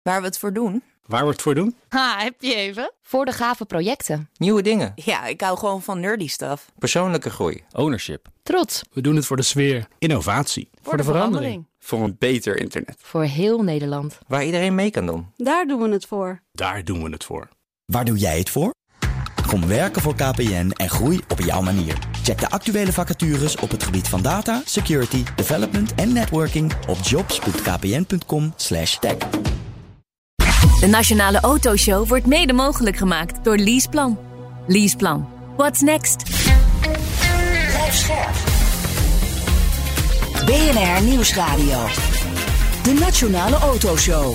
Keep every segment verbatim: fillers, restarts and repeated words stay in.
Waar we het voor doen? Waar we het voor doen? Ha, heb je even? Voor de gave projecten. Nieuwe dingen. Ja, ik hou gewoon van nerdy stuff. Persoonlijke groei. Ownership. Trots. We doen het voor de sfeer. Innovatie. Voor, voor de, de verandering. Voor een beter internet. Voor heel Nederland. Waar iedereen mee kan doen. Daar doen we het voor. Daar doen we het voor. Waar doe jij het voor? Kom werken voor K P N en groei op jouw manier. Check de actuele vacatures op het gebied van data, security, development en networking op jobs punt k p n punt com slash tech. De Nationale Autoshow wordt mede mogelijk gemaakt door Leaseplan. Leaseplan. What's next? Blijf scherp. B N R Nieuwsradio. De Nationale Autoshow.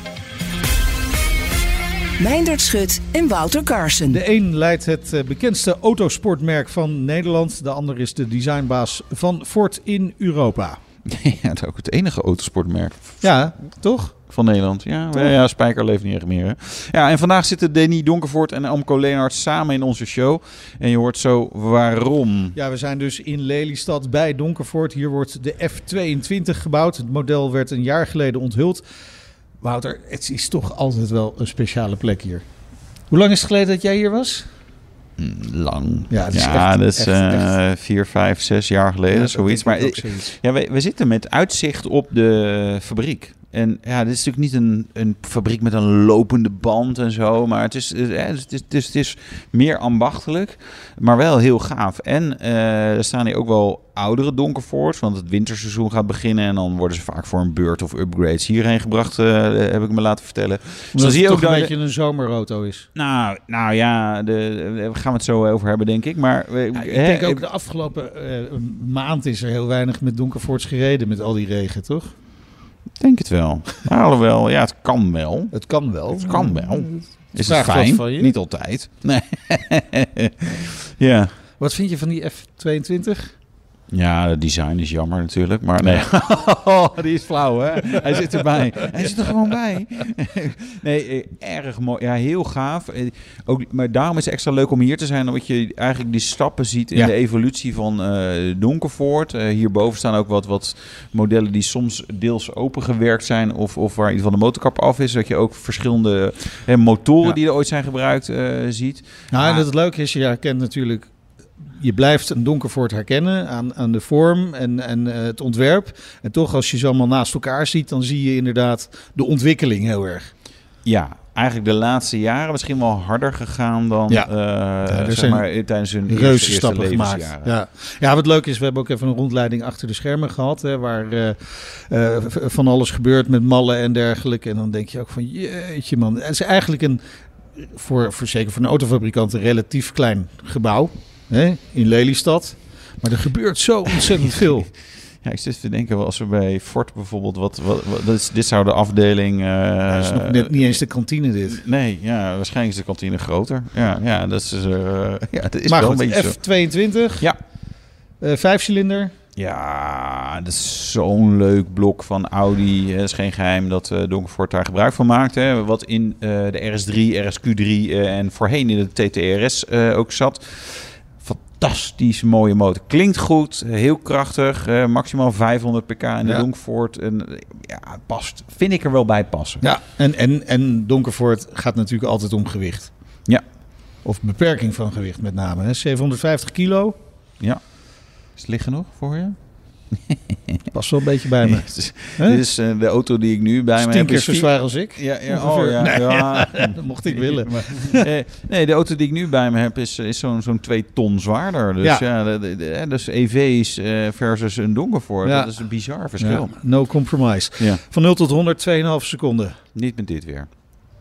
Meindert Schut en Wouter Carson. De een leidt het bekendste autosportmerk van Nederland. De ander is de designbaas van Ford in Europa. Ja, dat is ook het enige autosportmerk. Ja, toch? Van Nederland. Ja, ja, Spijker leeft niet echt meer. Hè? Ja, en vandaag zitten Denis Donkervoort en Amco Leenaerts samen in onze show. En je hoort zo waarom. Ja, we zijn dus in Lelystad bij Donkervoort. Hier wordt de F tweeëntwintig gebouwd. Het model werd een jaar geleden onthuld. Wouter, het is toch altijd wel een speciale plek hier. Hoe lang is het geleden dat jij hier was? Lang. Ja, dat is, ja, echt, dat is echt, uh, echt. vier, vijf, zes jaar geleden. Ja, zoiets. Maar zoiets. Ja, we, we zitten met uitzicht op de fabriek. En ja, dit is natuurlijk niet een, een fabriek met een lopende band en zo. Maar het is, het is, het is, het is meer ambachtelijk, maar wel heel gaaf. En uh, er staan hier ook wel oudere Donkervoorts, want het winterseizoen gaat beginnen. En dan worden ze vaak voor een beurt of upgrades hierheen gebracht, uh, heb ik me laten vertellen. Dus dan zie je ook dat het een beetje een zomerauto is. Nou, nou ja, de, daar gaan we het zo over hebben, denk ik. Maar ja, ik hè, denk ook de afgelopen uh, maand is er heel weinig met Donkervoorts gereden met al die regen, toch? Ik denk het wel. Alhoewel, ja, het kan wel. Het kan wel. Het kan wel. Is Vraag het fijn? van je? Niet altijd. Nee. Ja. Wat vind je van die F tweeëntwintig? Ja, het design is jammer natuurlijk, maar nee. Oh, die is flauw, hè? Hij zit erbij. Hij zit er gewoon bij. Nee, erg mooi. Ja, heel gaaf. Ook, maar daarom is het extra leuk om hier te zijn, omdat je eigenlijk die stappen ziet in ja. de evolutie van uh, Donkervoort. Uh, hierboven staan ook wat, wat modellen die soms deels opengewerkt zijn of, of waar iets van de motorkap af is. Dat je ook verschillende hè, motoren ja. die er ooit zijn gebruikt uh, ziet. Nou, en ah. het leuke is, je herkent natuurlijk... Je blijft een Donkervoort herkennen aan, aan de vorm en, en uh, het ontwerp. En toch, als je ze allemaal naast elkaar ziet, dan zie je inderdaad de ontwikkeling heel erg. Ja, eigenlijk de laatste jaren misschien wel harder gegaan dan ja. uh, ja, er zeg maar, tijdens hun reuze eerste, stappen eerste gemaakt. levensjaren. Ja. ja, wat leuk is, we hebben ook even een rondleiding achter de schermen gehad. Hè, waar uh, uh, van alles gebeurt met mallen en dergelijke. En dan denk je ook van, jeetje man. Het is eigenlijk een, voor, voor zeker voor een autofabrikant, een relatief klein gebouw. Hè, in Lelystad. Maar er gebeurt zo ontzettend veel. Ja, ik zit te denken, als we bij Ford bijvoorbeeld... Wat, wat, wat, dit, is, dit zou de afdeling... Uh, ja, dat is nog net niet eens de kantine dit. Nee, ja, waarschijnlijk is de kantine groter. Ja, ja dat is, uh, ja, dat is maar wel goed, een beetje F tweeëntwintig. Zo. Ja. Uh, vijfcilinder. Ja, dat is zo'n leuk blok van Audi. Het is geen geheim dat uh, Donkervoort daar gebruik van maakt. Hè. Wat in uh, de R S drie, R S Q drie uh, en voorheen in de T T R S uh, ook zat... Fantastisch mooie motor. Klinkt goed, heel krachtig, uh, maximaal vijfhonderd pk in de ja. Donkervoort. En ja, past. Vind ik er wel bij passen. Ja, en, en, en Donkervoort gaat natuurlijk altijd om gewicht. Ja. Of beperking van gewicht met name. Hè? zevenhonderdvijftig kilo. Ja. Is het liggen nog voor je? Past wel een beetje bij me. Ja, dus, dit is uh, de auto die ik nu bij me heb. Tien keer zo zwaar als ik. Ja, ja, oh, ja, nee, ja. ja, dat mocht ik willen. Maar, eh, nee, de auto die ik nu bij me heb is, is zo'n, zo'n twee ton zwaarder. Dus ja, ja de, de, de, dus E V's uh, versus een Donkervoort. Ja. Dat is een bizar verschil. Ja, no compromise. Ja. Van nul tot honderd, twee komma vijf seconden. Niet met dit weer.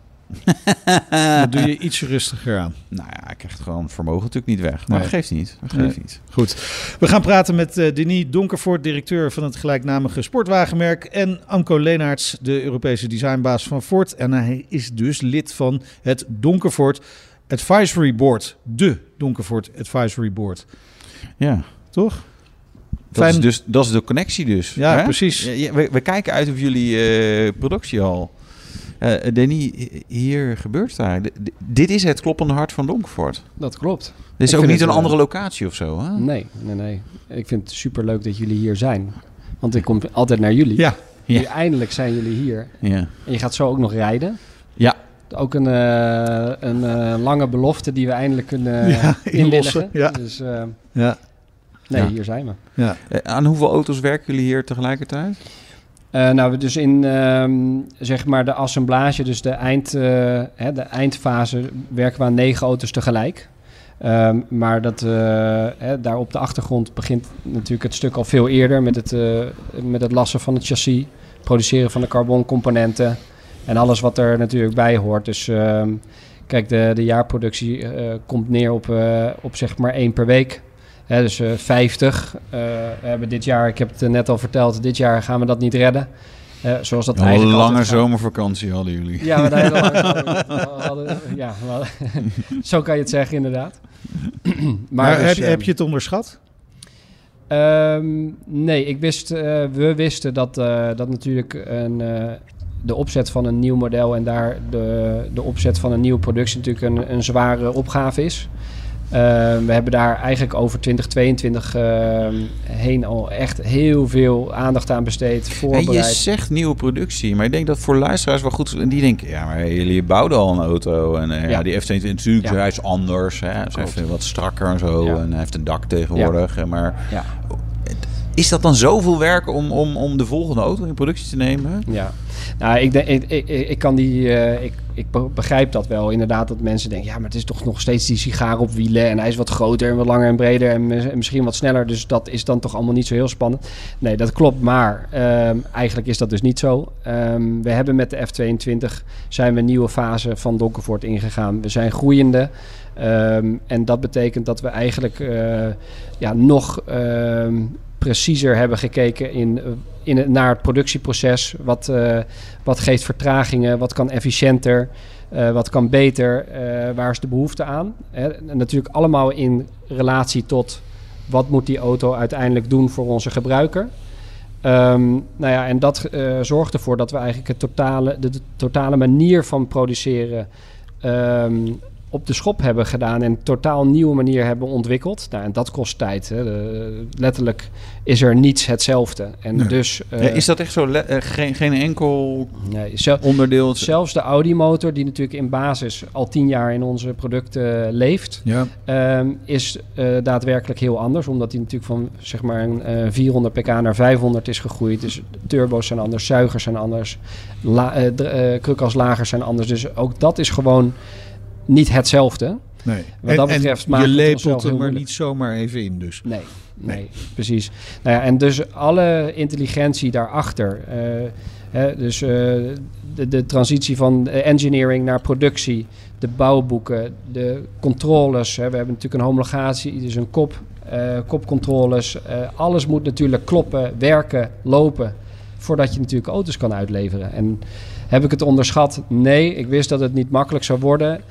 Dan doe je iets rustiger aan. Nou ja, ik krijg het gewoon vermogen natuurlijk niet weg. Maar nee. dat geeft niet. Dat geeft nee. niet. Goed. We gaan praten met uh, Denis Donkervoort, directeur van het gelijknamige sportwagenmerk. En Amco Leenaerts, de Europese designbaas van Ford. En hij is dus lid van het Donkervoort Advisory Board. De Donkervoort Advisory Board. Ja. Toch? Dat is, dus, dat is de connectie dus. Ja, hè? precies. Ja, we, we kijken uit op jullie uh, productiehal. Uh, Denis, hier gebeurt daar. D- d- dit is het kloppende hart van Donkervoort. Dat klopt. Dit is ik ook niet een het, andere locatie of zo, hè? Nee, nee, nee. Ik vind het superleuk dat jullie hier zijn. Want ik kom altijd naar jullie. Ja. Ja. Nu eindelijk zijn jullie hier. Ja. En je gaat zo ook nog rijden. Ja. Ook een, uh, een uh, lange belofte die we eindelijk kunnen ja, inlossen. Ja. Dus uh, ja. nee, ja. hier zijn we. Ja. Aan hoeveel auto's werken jullie hier tegelijkertijd? Uh, nou, we dus in um, zeg maar de assemblage, dus de, eind, uh, hè, de eindfase, werken we aan negen auto's tegelijk. Um, maar dat, uh, hè, daar op de achtergrond begint natuurlijk het stuk al veel eerder met het, uh, met het lassen van het chassis, produceren van de carboncomponenten en alles wat er natuurlijk bij hoort. Dus uh, kijk, de, de jaarproductie uh, komt neer op, uh, op zeg maar één per week. Hè, dus uh, vijftig. Uh, we hebben dit jaar, ik heb het net al verteld, dit jaar gaan we dat niet redden. Uh, zoals dat een eigenlijk lange zomervakantie hadden jullie. Ja, maar daar hadden, ja, maar, zo kan je het zeggen inderdaad. maar maar dus, heb, um, heb je het onderschat? Um, nee, ik wist, uh, we wisten dat, uh, dat natuurlijk een, uh, de opzet van een nieuw model en daar de, de opzet van een nieuwe productie natuurlijk een, een zware opgave is. Uh, we hebben daar eigenlijk over twintig tweeëntwintig uh, heen al echt heel veel aandacht aan besteed, voorbereid. En je zegt nieuwe productie, maar ik denk dat voor luisteraars wel goed is. En die denken, ja, maar jullie bouwden al een auto. En uh, ja. ja, die F tweeëntwintig natuurlijk, ja. hij is anders. Hè? Hij is even wat strakker en zo. Ja. En hij heeft een dak tegenwoordig. Ja. Maar ja. is dat dan zoveel werk om, om, om de volgende auto in productie te nemen? Ja, nou, ik, denk, ik, ik, ik kan die, uh, ik, ik begrijp dat wel. Inderdaad, dat mensen denken, ja, maar het is toch nog steeds die sigaar op wielen en hij is wat groter en wat langer en breder en, en misschien wat sneller. Dus dat is dan toch allemaal niet zo heel spannend. Nee, dat klopt, maar um, eigenlijk is dat dus niet zo. Um, we hebben met de F tweeëntwintig zijn we een nieuwe fase van Donkervoort ingegaan. We zijn groeiende. Um, en dat betekent dat we eigenlijk uh, ja, nog um, preciezer hebben gekeken in, in het, naar het productieproces. Wat, uh, wat geeft vertragingen? Wat kan efficiënter? Uh, wat kan beter? Uh, waar is de behoefte aan? Hè? En natuurlijk allemaal in relatie tot wat moet die auto uiteindelijk doen voor onze gebruiker. Um, nou ja, en dat uh, zorgt ervoor dat we eigenlijk het totale, de, de totale manier van produceren Um, op de schop hebben gedaan en een totaal nieuwe manier hebben ontwikkeld. Nou, en dat kost tijd. Hè. De, letterlijk is er niets hetzelfde. En nee. dus, uh, ja, is dat echt zo? Le- uh, geen, geen enkel nee, zel- onderdeel? Zelfs de Audi-motor, die natuurlijk in basis al tien jaar in onze producten uh, leeft, ja. um, is uh, daadwerkelijk heel anders. Omdat die natuurlijk van zeg maar een uh, vierhonderd pk naar vijfhonderd is gegroeid. Dus turbo's zijn anders, zuigers zijn anders, la- uh, d- uh, krukalslagers zijn anders. Dus ook dat is gewoon niet hetzelfde. Nee. Wat dat en, betreft en je lepelt er maar moeilijk. niet zomaar even in dus. Nee, nee, nee. precies. Nou ja, en dus alle intelligentie daarachter. Uh, hè, dus uh, de, de transitie van engineering naar productie, de bouwboeken, de controles. Hè. We hebben natuurlijk een homologatie, dus een kop, uh, kopcontroles. Uh, alles moet natuurlijk kloppen, werken, lopen, voordat je natuurlijk auto's kan uitleveren. En heb ik het onderschat? Nee, ik wist dat het niet makkelijk zou worden.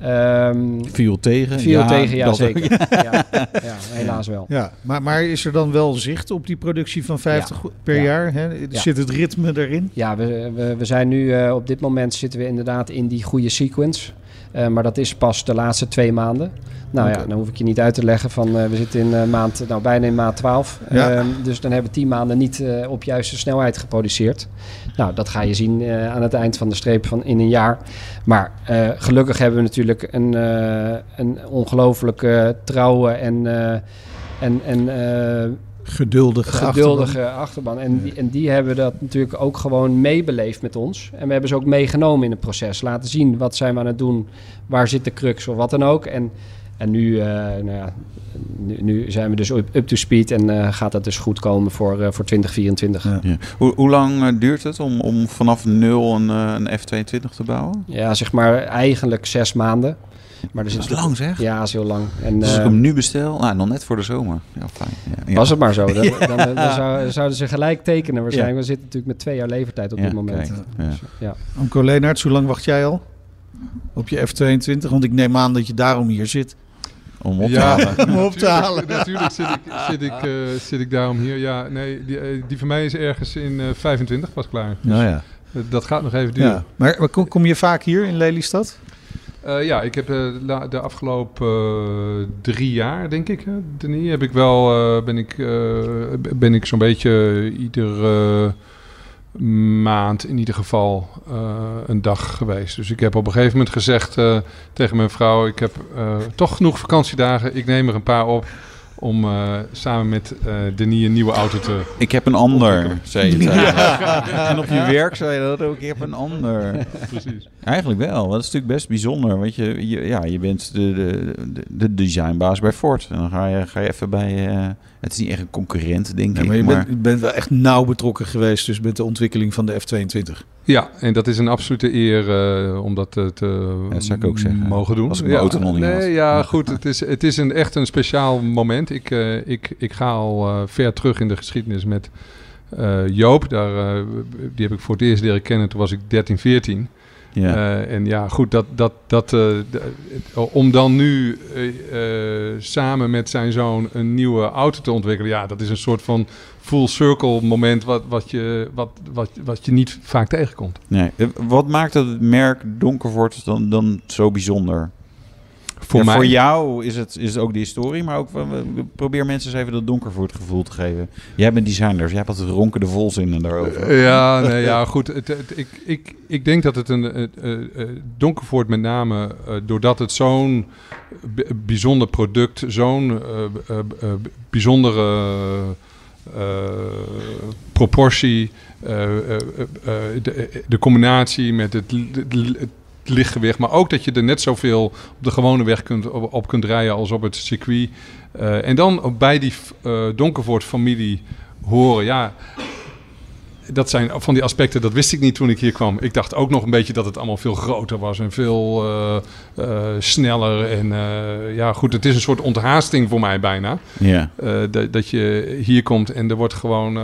Um, viel tegen? Viel ja, tegen, ja dat zeker. ja, ja, helaas wel. Ja, maar, maar is er dan wel zicht op die productie van vijftig ja, per ja. jaar? Hè? Ja. Zit het ritme erin? Ja, we, we, we zijn nu uh, op dit moment zitten we inderdaad in die goede sequence. Uh, maar dat is pas de laatste twee maanden. Nou okay. ja, dan hoef ik je niet uit te leggen van uh, we zitten in uh, maand, nou bijna in maand twaalf. Ja. Uh, dus dan hebben we tien maanden niet uh, op juiste snelheid geproduceerd. Nou, dat ga je zien uh, aan het eind van de streep van in een jaar. Maar uh, gelukkig hebben we natuurlijk een, uh, een ongelooflijk uh, trouwe en, uh, en, en uh, geduldige, geduldige achterban. achterban. En, die, en die hebben dat natuurlijk ook gewoon meebeleefd met ons. En we hebben ze ook meegenomen in het proces. Laten zien wat zijn we aan het doen, waar zit de crux of wat dan ook. En En nu, uh, nou ja, nu, nu zijn we dus up to speed en uh, gaat dat dus goed komen voor, uh, voor twintig vierentwintig. Ja. Ja. Hoe, hoe lang uh, duurt het om, om vanaf nul een, uh, een F tweeëntwintig te bouwen? Ja, zeg maar eigenlijk zes maanden. Maar er zit dat is lang zeg? Ja, dat is heel lang. En, dus als uh, ik hem nu bestel, nou, nog net voor de zomer. Ja, fijn. Ja, ja. Was het maar zo. Dan, dan, dan, dan zou, zouden ze gelijk tekenen waarschijnlijk. Ja. We zitten natuurlijk met twee jaar levertijd op ja, dit moment. Kijk, ja. Dus, ja. Anko Leenaerts, hoe lang wacht jij al op je F tweeëntwintig? Want ik neem aan dat je daarom hier zit. Om op te ja, halen. om op te halen. Natuurlijk zit ik, zit, ik, uh, zit ik daarom hier. Ja, nee, die, uh, die van mij is ergens in uh, vijfentwintig pas klaar. Dus nou ja. uh, dat gaat nog even duren. Ja. Maar, maar kom, kom je vaak hier in Lelystad? Uh, ja, ik heb uh, la, de afgelopen uh, drie jaar, denk ik, hè, Denis, heb ik wel, uh, ben ik, uh, ben ik zo'n beetje uh, ieder... Uh, maand in ieder geval uh, een dag geweest. Dus ik heb op een gegeven moment gezegd uh, tegen mijn vrouw... ik heb uh, toch genoeg vakantiedagen, ik neem er een paar op... om uh, samen met uh, Denis een nieuwe auto te... Ik heb een ander, zei je. Ja. En op je werk zei je dat ook, ik heb een ander. Precies. Eigenlijk wel, dat is natuurlijk best bijzonder. Want je, je, ja, je bent de, de, de designbaas bij Ford. En dan ga je, ga je even bij... Uh, het is niet echt een concurrent, denk nee, ik. Maar je, maar... Bent, je bent wel echt nauw betrokken geweest dus met de ontwikkeling van de F tweeëntwintig. Ja, en dat is een absolute eer uh, om dat te, te ja, dat zou ik ook zeggen. mogen doen. Als ik mijn ja, auto nog niet nee, had. Ja, goed. Het is, het is een, echt een speciaal moment. Ik, uh, ik, ik ga al uh, ver terug in de geschiedenis met uh, Joop. Daar, uh, die heb ik voor het eerst leren kennen. Toen was ik dertien, veertien. Ja. Uh, en ja, goed, dat, dat, dat, uh, d- om dan nu uh, uh, samen met zijn zoon een nieuwe auto te ontwikkelen... ja, dat is een soort van full circle moment wat, wat, je, wat, wat, wat je niet vaak tegenkomt. Nee. Wat maakt het merk Donkervoort dan, dan zo bijzonder? Voor, ja, mij... voor jou is het, is het ook de historie, maar ook probeer mensen eens even dat Donkervoort gevoel te geven. Jij bent designer, dus jij hebt altijd ronkende volzinnen daarover. Uh, ja, nee, ja, goed. Het, het, ik, ik, ik denk dat het een uh, uh, Donkervoort met name uh, doordat het zo'n b- bijzonder product, zo'n uh, uh, uh, bijzondere uh, proportie, uh, uh, uh, de, de combinatie met het, het, het lichtgewicht, maar ook dat je er net zoveel op de gewone weg kunt, op, op kunt rijden als op het circuit. Uh, en dan bij die uh, Donkervoort-familie horen, ja, dat zijn van die aspecten, dat wist ik niet toen ik hier kwam. Ik dacht ook nog een beetje dat het allemaal veel groter was en veel uh, uh, sneller. En uh, ja, goed, het is een soort onthaasting voor mij bijna. Ja. Uh, d- dat je hier komt en er wordt gewoon, uh,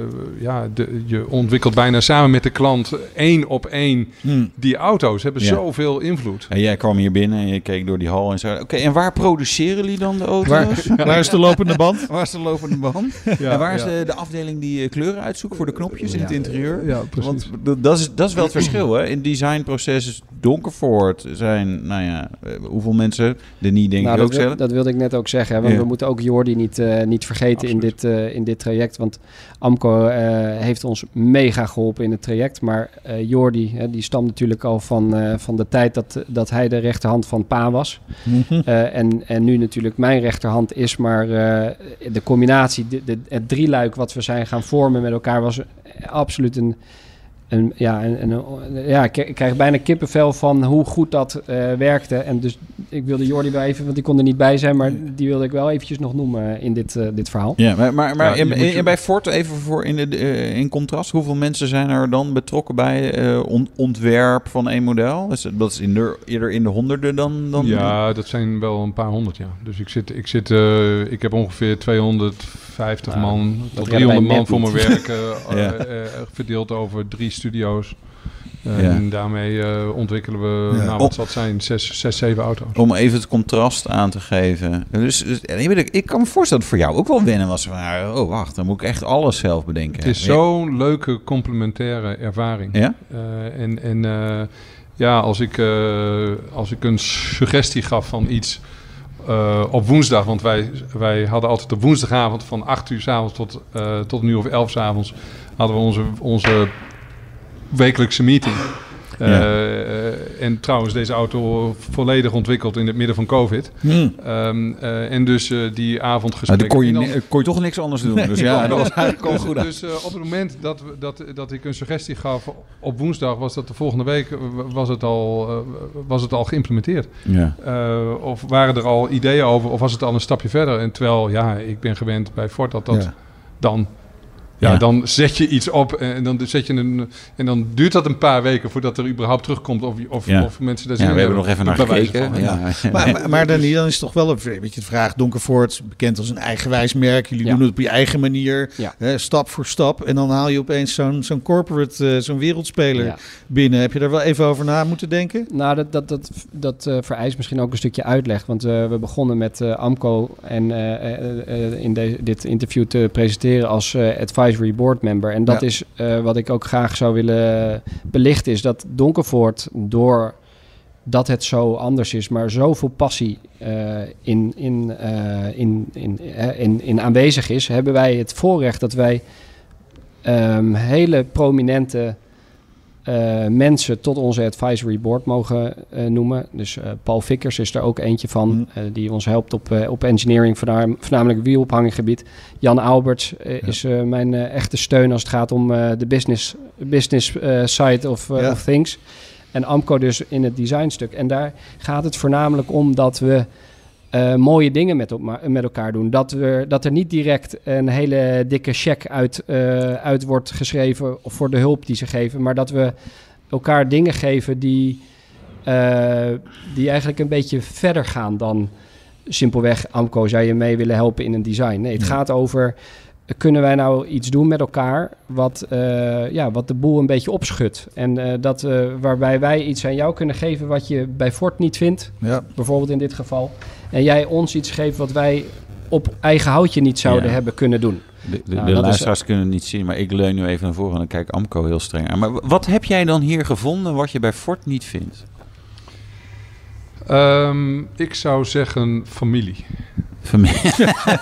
ja, de, je ontwikkelt bijna samen met de klant één op één. Hmm. Die auto's hebben ja. zoveel invloed. En jij kwam hier binnen en je keek door die hal en zei, oké, okay, en waar produceren jullie dan de auto's? Waar, waar is de lopende band? Waar is de lopende band? Ja, en waar is ja. de, de afdeling die kleuren uitzoekt voor de knopjes? In het interieur. Ja, precies. Want dat is, dat is wel het verschil. Hè? In designprocessen Donkervoort zijn, nou ja, hoeveel mensen er niet denk nou, ik ook wil, zelf. Dat wilde ik net ook zeggen. Hè? Want ja. we moeten ook Jordi niet, uh, niet vergeten in dit, uh, in dit traject. Want Amco uh, heeft ons mega geholpen in het traject. Maar uh, Jordi, uh, die stamt natuurlijk al van, uh, van de tijd dat, dat hij de rechterhand van Pa was. Mm-hmm. Uh, en, en nu natuurlijk mijn rechterhand is. Maar uh, de combinatie, de, de, het drieluik wat we zijn gaan vormen met elkaar was absoluut een, een ja, een, een, ja, ik krijg bijna kippenvel van hoe goed dat uh, werkte. En dus ik wilde Jordi wel even, want die kon er niet bij zijn, maar die wilde ik wel eventjes nog noemen in dit, uh, dit verhaal. Ja, maar, maar, maar ja, in, in, in bij Ford even voor in, de, uh, in contrast, hoeveel mensen zijn er dan betrokken bij uh, on, ontwerp van één model? Dus dat is in de, eerder in de honderden dan, dan? Ja, dat zijn wel een paar honderd, ja. Dus ik zit, ik zit, uh, ik heb ongeveer tweehonderdvijftig ja, man tot driehonderd man voor mijn werk uh, ja. uh, uh, verdeeld over drie studio's. Uh, ja. En daarmee uh, ontwikkelen we, ja. nou wat zal het zijn, zes, zes, zeven auto's. Om even het contrast aan te geven. Dus, dus ik, ik kan me voorstellen dat het voor jou ook wel wennen was. Van, oh wacht, dan moet ik echt alles zelf bedenken. Het is zo'n leuke complementaire ervaring. Ja? Uh, en en uh, ja, als ik, uh, als ik een suggestie gaf van iets uh, op woensdag, want wij, wij hadden altijd op woensdagavond van acht uur 's avonds tot, uh, tot een uur of elf 's avonds hadden we onze, onze wekelijkse meeting. Uh, ja. uh, en trouwens, deze auto volledig ontwikkeld in het midden van COVID. Hmm. Um, uh, en dus uh, die avondgesprek. Nou, kon, je, dan, kon je toch niks anders doen. Dus ja, dat was eigenlijk al dus, goed. Dus uh, op het moment dat, we, dat, dat ik een suggestie gaf op woensdag, was dat de volgende week was het al, uh, was het al geïmplementeerd. Ja. Uh, of waren er al ideeën over, of was het al een stapje verder? En terwijl, ja, ik ben gewend bij Ford dat dat ja. dan... Ja, ja, dan zet je iets op en dan zet je een en dan duurt dat een paar weken voordat er überhaupt terugkomt of of, ja. of mensen daar zin ja, in we hebben. nog even naar gekeken. Ja. Ja. Maar, maar, maar dan, dan is het toch wel een beetje de vraag. Donkervoort, bekend als een eigenwijs merk. Jullie ja. doen het op je eigen manier, ja. hè, stap voor stap. En dan haal je opeens zo'n, zo'n corporate, uh, zo'n wereldspeler ja. binnen. Heb je daar wel even over na moeten denken? Nou, dat, dat, dat, dat uh, vereist misschien ook een stukje uitleg. Want uh, we begonnen met uh, Amco en uh, uh, uh, in de, dit interview te presenteren als uh, advisory board member. En dat ja. is uh, wat ik ook graag zou willen belichten, is dat Donkervoort, door dat het zo anders is, maar zoveel passie uh, in, in, uh, in, in, uh, in, in aanwezig is, hebben wij het voorrecht dat wij um, hele prominente uh, mensen tot onze advisory board mogen uh, noemen. Dus uh, Paul Vickers is er ook eentje van, mm. uh, die ons helpt op, uh, op engineering, voornam, voornamelijk wielophangengebied. Jan Alberts uh, ja. is uh, mijn uh, echte steun als het gaat om uh, de business, business uh, side of, uh, ja. of things. En Amco dus in het designstuk. En daar gaat het voornamelijk om dat we uh, mooie dingen met, op, met elkaar doen. Dat, we, dat er niet direct een hele dikke cheque uit, uh, uit wordt geschreven voor de hulp die ze geven. Maar dat we elkaar dingen geven die, uh, die eigenlijk een beetje verder gaan dan simpelweg Amco zou je mee willen helpen in een design. Nee, het ja. gaat over... Kunnen wij nou iets doen met elkaar wat, uh, ja, wat de boel een beetje opschudt? En uh, dat, uh, waarbij wij iets aan jou kunnen geven wat je bij Ford niet vindt. Ja. Bijvoorbeeld in dit geval. En jij ons iets geeft wat wij op eigen houtje niet zouden ja. hebben kunnen doen. De, de, nou, de luisteraars is, kunnen het niet zien, maar ik leun nu even naar voren en dan kijk Amco heel streng aan. Maar wat heb jij dan hier gevonden wat je bij Ford niet vindt? Um, ik zou zeggen familie. Familie.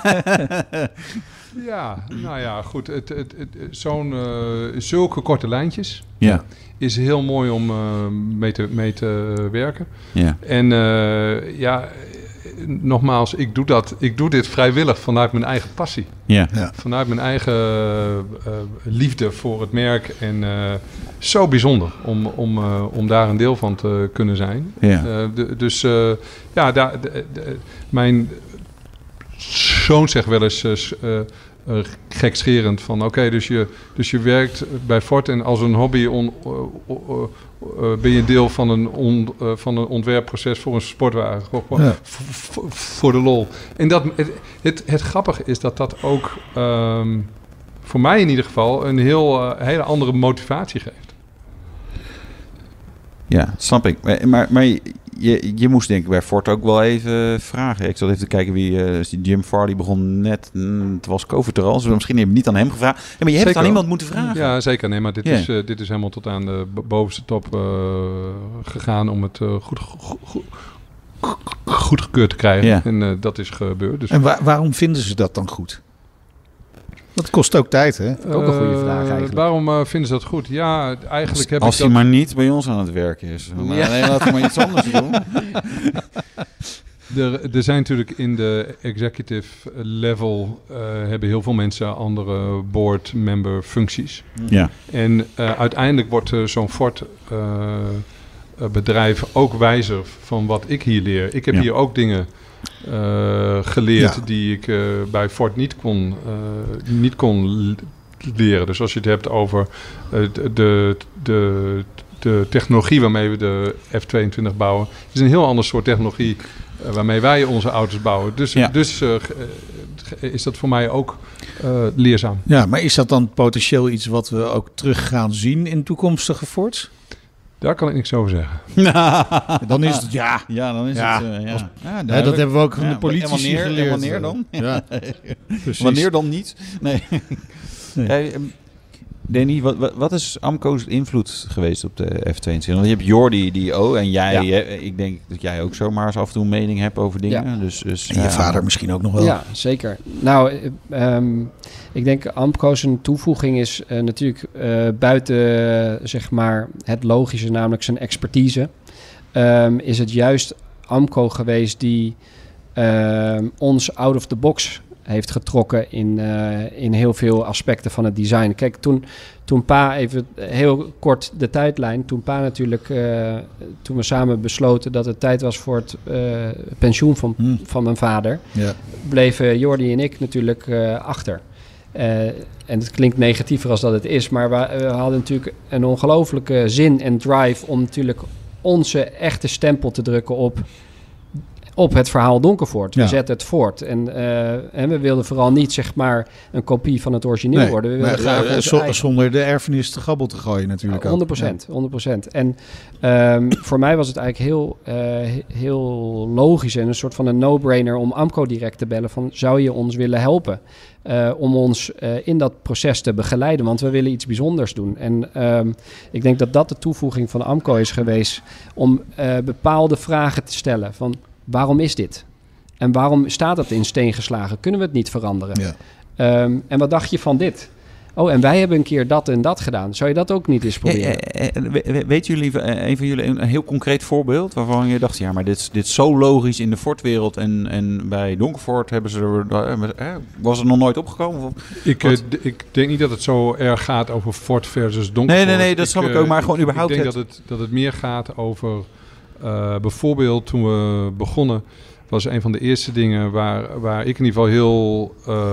Ja, nou ja, goed. Het, het, het, zo'n, uh, zulke korte lijntjes ja. is heel mooi om uh, mee, te, mee te werken. Ja. En uh, ja, nogmaals, ik doe dat. Ik doe dit vrijwillig vanuit mijn eigen passie. Ja. Ja. Vanuit mijn eigen uh, liefde voor het merk. En uh, zo bijzonder om, om, uh, om daar een deel van te kunnen zijn. Ja. Uh, de, dus uh, ja, daar, de, de, mijn... zoon zegt wel eens uh, uh, gekscherend van... oké, okay, dus, je, dus je werkt bij Ford en als een hobby... On, uh, uh, uh, ben je deel van een, on, uh, van een ontwerpproces voor een sportwagen. Ja. Voor de lol. En dat, het, het, het grappige is dat dat ook... Um, voor mij in ieder geval... een heel, uh, hele andere motivatie geeft. Ja, snap ik. Maar, maar, maar je, je moest denk ik bij Ford ook wel even vragen. Ik zat even te kijken wie... Uh, Jim Farley begon net... Mm, het was COVID er al. Dus misschien heb je niet aan hem gevraagd. Ja, maar je hebt het aan iemand moeten vragen. Ja, zeker. Nee, maar dit, yeah. is, uh, dit is helemaal tot aan de bovenste top uh, gegaan... om het uh, goed, goed, goed, goedgekeurd te krijgen. Yeah. En uh, dat is gebeurd. Dus. En wa- waarom vinden ze dat dan goed? Dat kost ook tijd, hè? Dat is ook een goede vraag eigenlijk. Uh, waarom uh, vinden ze dat goed? Ja, eigenlijk heb Als ik hij dat... maar niet bij ons aan het werken is. Maar ja. Nee, laten we maar iets anders doen. Er, er zijn natuurlijk in de executive level... Uh, hebben heel veel mensen andere board member functies. Ja. En uh, uiteindelijk wordt uh, zo'n Ford... Uh, bedrijf ook wijzer van wat ik hier leer. Ik heb ja. hier ook dingen... Uh, geleerd ja. die ik uh, bij Ford niet kon, uh, niet kon leren. Dus als je het hebt over uh, de, de, de technologie waarmee we de F tweeëntwintig bouwen... is een heel ander soort technologie uh, waarmee wij onze auto's bouwen. Dus, ja. dus uh, is dat voor mij ook uh, leerzaam. Ja, maar is dat dan potentieel iets wat we ook terug gaan zien in toekomstige Fords? Daar kan ik niks over zeggen. Dan is het ja. Ja, dan is ja. het... Uh, ja. Als, ja, dat hebben, hebben we ook van ja, de politici en wanneer, geleerd. En wanneer dan? Ja. Wanneer dan niet? Nee. nee. Hey, um, Danny, wat, wat, wat is Amco's invloed geweest op de F tweeëntwintig? Want je hebt Jordi, die oh, en jij, ja. je, ik denk dat jij ook zomaar eens af en toe een mening hebt over dingen. Ja. Dus, dus, en je ja. vader misschien ook nog wel. Ja, zeker. Nou, um, ik denk Amco's een toevoeging is uh, natuurlijk uh, buiten uh, zeg maar het logische, namelijk zijn expertise. Um, is het juist Amco geweest die uh, ons out of the box heeft getrokken in, uh, in heel veel aspecten van het design. Kijk, toen, toen pa, even heel kort de tijdlijn, toen pa natuurlijk, uh, toen we samen besloten dat het tijd was voor het uh, pensioen van, hmm. van mijn vader, ja. bleven Jordi en ik natuurlijk uh, achter. Uh, en het klinkt negatiever als dat het is, maar we, we hadden natuurlijk een ongelofelijke zin en drive om natuurlijk onze echte stempel te drukken op op het verhaal Donkervoort. We ja. zetten het voort. En, uh, en we wilden vooral niet, zeg maar, een kopie van het origineel nee, worden. We wilden graag uh, z- eigen... Zonder de erfenis te gabbel te gooien natuurlijk ook. honderd procent, honderd procent. En um, voor mij was het eigenlijk heel, uh, heel logisch en een soort van een no-brainer om Amco direct te bellen van, zou je ons willen helpen? Uh, om ons uh, in dat proces te begeleiden, want we willen iets bijzonders doen. En um, ik denk dat dat de toevoeging van Amco is geweest om uh, bepaalde vragen te stellen van, waarom is dit? En waarom staat het in steen geslagen? Kunnen we het niet veranderen? Ja. Um, en wat dacht je van dit? oh, en wij hebben een keer dat en dat gedaan. Zou je dat ook niet eens proberen? Ja, uh, weet jullie, uh, een van jullie een, een heel concreet voorbeeld waarvan je dacht, ja, maar dit is, dit is zo logisch in de Ford-wereld en, en bij Donkervoort hebben ze er, uh, was er nog nooit opgekomen? Of, ik, uh, d- ik denk niet dat het zo erg gaat over Ford versus Donkervoort. Nee, nee, nee, dat snap ik, ik ook, maar gewoon ik, überhaupt. Ik denk het... dat, het, dat het meer gaat over, uh, bijvoorbeeld toen we begonnen, was een van de eerste dingen waar, waar ik in ieder geval heel,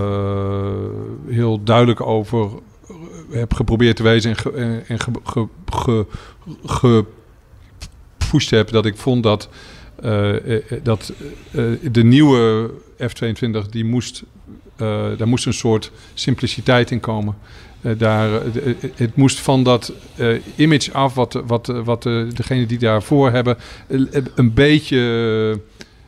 uh, heel duidelijk over heb geprobeerd te wezen en, ge, en ge, ge, ge, ge, gepusht heb, dat ik vond dat, uh, dat uh, de nieuwe F tweeëntwintig, die moest, uh, daar moest een soort simpliciteit in komen. Uh, daar, uh, het moest van dat uh, image af, wat, wat, wat uh, degene die daarvoor hebben, uh, een beetje uh,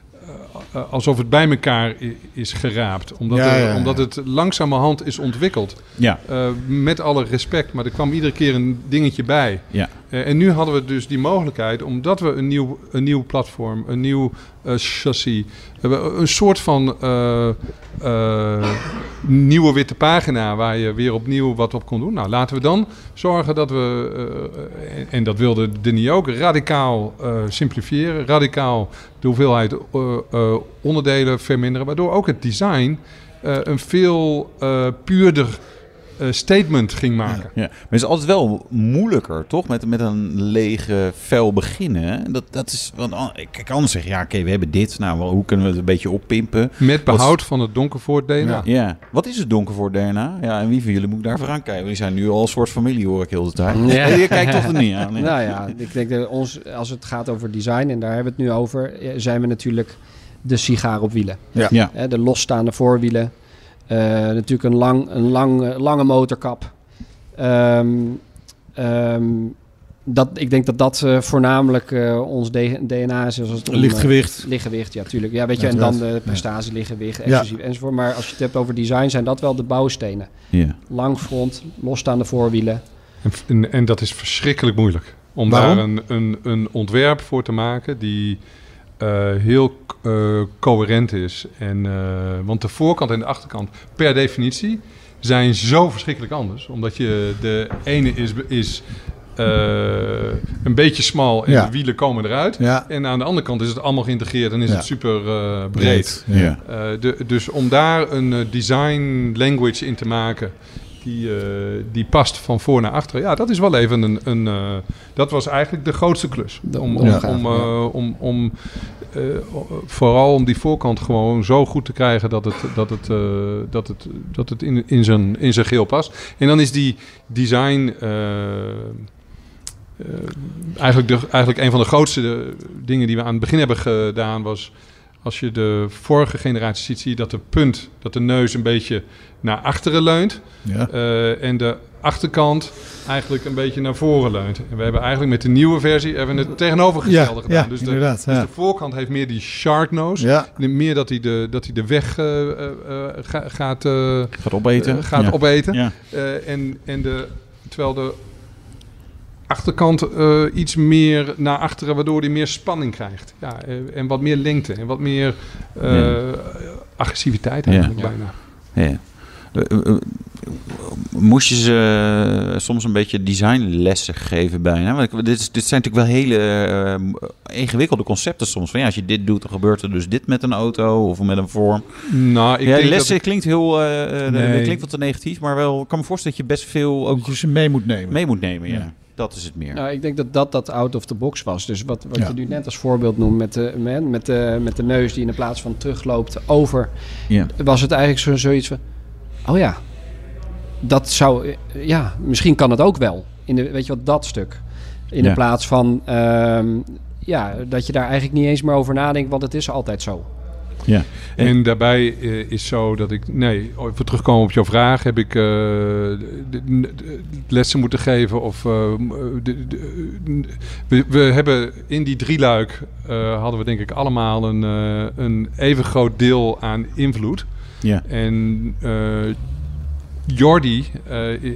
uh, alsof het bij elkaar is geraapt. Omdat, ja, er, ja, ja. omdat het langzamerhand is ontwikkeld. Ja. Uh, met alle respect, maar er kwam iedere keer een dingetje bij. Ja. Uh, en nu hadden we dus die mogelijkheid, omdat we een nieuw, een nieuw platform, een nieuw uh, chassis, uh, een soort van uh, uh, nieuwe witte pagina waar je weer opnieuw wat op kon doen. Nou, laten we dan zorgen dat we, uh, en, en dat wilde Denis ook, radicaal uh, simplifiëren, radicaal de hoeveelheid uh, uh, onderdelen verminderen, waardoor ook het design uh, een veel uh, puurder Uh, statement ging maken. Ja, maar het is altijd wel moeilijker, toch? Met, met een lege vel beginnen. Dat, dat is, want ik kan anders zeggen, ja, oké, okay, we hebben dit. Nou, hoe kunnen we het een beetje oppimpen? Met behoud Wat, van het Donkervoort D N A. Ja. ja. Wat is het Donkervoort D N A? Ja, en wie van jullie moet ik daarvoor aankijken? Die zijn nu al een soort familie, hoor ik heel de tijd. Ja. Je kijkt toch er niet aan. Nee. Nou ja, ik denk dat ons, als het gaat over design, en daar hebben we het nu over, zijn we natuurlijk de sigaar op wielen. Ja. Ja. Hè, de losstaande voorwielen. Uh, natuurlijk een, lang, een lang, lange motorkap. Um, um, dat, ik denk dat dat uh, voornamelijk uh, ons D N A is. Als het om, lichtgewicht. Uh, lichtgewicht, ja, tuurlijk. Ja, weet je, en dan de prestatie, lichtgewicht, exclusief, ja. enzovoort. Maar als je het hebt over design, zijn dat wel de bouwstenen. Ja. Lang front, losstaande voorwielen. En, en, en dat is verschrikkelijk moeilijk. Om Waarom? daar een, een, een ontwerp voor te maken die uh, heel uh, coherent is. En, uh, want de voorkant en de achterkant per definitie zijn zo verschrikkelijk anders. Omdat je de ene is, is uh, een beetje smal en ja. de wielen komen eruit. Ja. En aan de andere kant is het allemaal geïntegreerd en is ja. het super uh, breed. breed. Ja. Uh, de, dus om daar een uh, design language in te maken die, uh, die past van voor naar achter. Ja, dat is wel even een... een uh, dat was eigenlijk de grootste klus. Om, om, ja. om, uh, om, om uh, vooral om die voorkant gewoon zo goed te krijgen dat het, dat het, uh, dat het, dat het in, in, zijn, in zijn geel past. En dan is die design... Uh, uh, eigenlijk, de, eigenlijk een van de grootste dingen die we aan het begin hebben gedaan was... Als je de vorige generatie ziet, zie je dat de punt, dat de neus een beetje naar achteren leunt. Ja. Uh, en de achterkant eigenlijk een beetje naar voren leunt. En we hebben eigenlijk met de nieuwe versie hebben we het tegenovergestelde ja, gedaan. ja, dus, de, inderdaad, dus ja. de voorkant heeft meer die shark nose. Ja. Meer dat hij de, dat hij de weg uh, uh, ga, gaat, uh, gaat opeten. Uh, gaat ja. opeten. Ja. Uh, en, en de, terwijl de achterkant uh, iets meer naar achteren, waardoor hij meer spanning krijgt. Ja, uh, en wat meer lengte en wat meer uh, ja. agressiviteit eigenlijk ja. bijna. Ja. Uh, uh, moest je ze uh, soms een beetje designlessen geven bijna? Want dit, is, dit zijn natuurlijk wel hele uh, ingewikkelde concepten soms. Van, ja, als je dit doet, dan gebeurt er dus dit met een auto of met een vorm. Nou, ik ja, denk lessen dat ik... klinkt heel uh, nee. klinkt wat te negatief, maar wel ik kan me voorstellen dat je best veel ook dat je ze mee moet nemen. Mee moet nemen, ja. ja. Dat is het meer. Nou, ik denk dat dat, dat out of the box was. Dus wat, wat ja. je nu net als voorbeeld noemt met de, met, met, de, met de neus die in de plaats van terugloopt over, ja. was het eigenlijk zo, zoiets van, oh ja, dat zou, ja, misschien kan het ook wel. In de, weet je wat, dat stuk. In ja. de plaats van, um, ja, dat je daar eigenlijk niet eens meer over nadenkt, want het is altijd zo. Ja. En, en daarbij uh, is zo dat ik... Nee, even terugkomen op jouw vraag. Heb ik uh, de, de, de lessen moeten geven? Of, uh, de, de, we, we hebben in die drieluik... Uh, hadden we denk ik allemaal een, uh, een even groot deel aan invloed. Ja. En... Uh, Jordi, uh,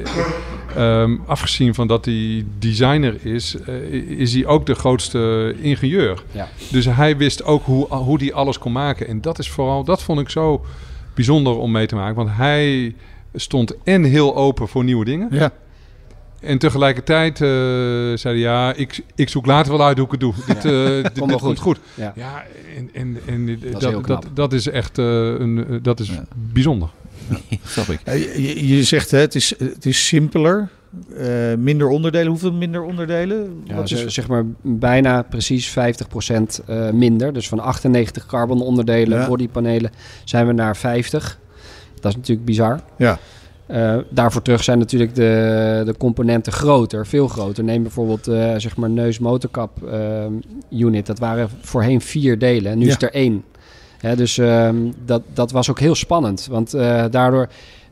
um, afgezien van dat hij designer is, uh, is hij ook de grootste ingenieur. Ja. Dus hij wist ook hoe, hoe hij alles kon maken. En dat is vooral, dat vond ik zo bijzonder om mee te maken. Want hij stond en heel open voor nieuwe dingen. Ja. En tegelijkertijd uh, zei hij, ja, ik, ik zoek later wel uit hoe ik het doe. Dit, uh, dit, dit komt goed. goed. Ja, ja en, en, en dat, dat, is dat, dat is echt uh, een, uh, dat is ja. bijzonder. Ja, snap ik. Je, je zegt, hè, het, is, het is simpeler. Uh, minder onderdelen. Hoeveel minder onderdelen? Ja, Wat z- is... zeg maar bijna precies vijftig procent uh, minder. Dus van achtennegentig carbon onderdelen, ja. bodypanelen, zijn we naar vijftig. Dat is natuurlijk bizar. Ja. Uh, daarvoor terug zijn natuurlijk de, de componenten groter, veel groter. Neem bijvoorbeeld uh, zeg maar neus motorkap uh, unit. Dat waren voorheen vier delen en nu ja. is er één. Hè, dus um, dat, dat was ook heel spannend. Want uh, daardoor...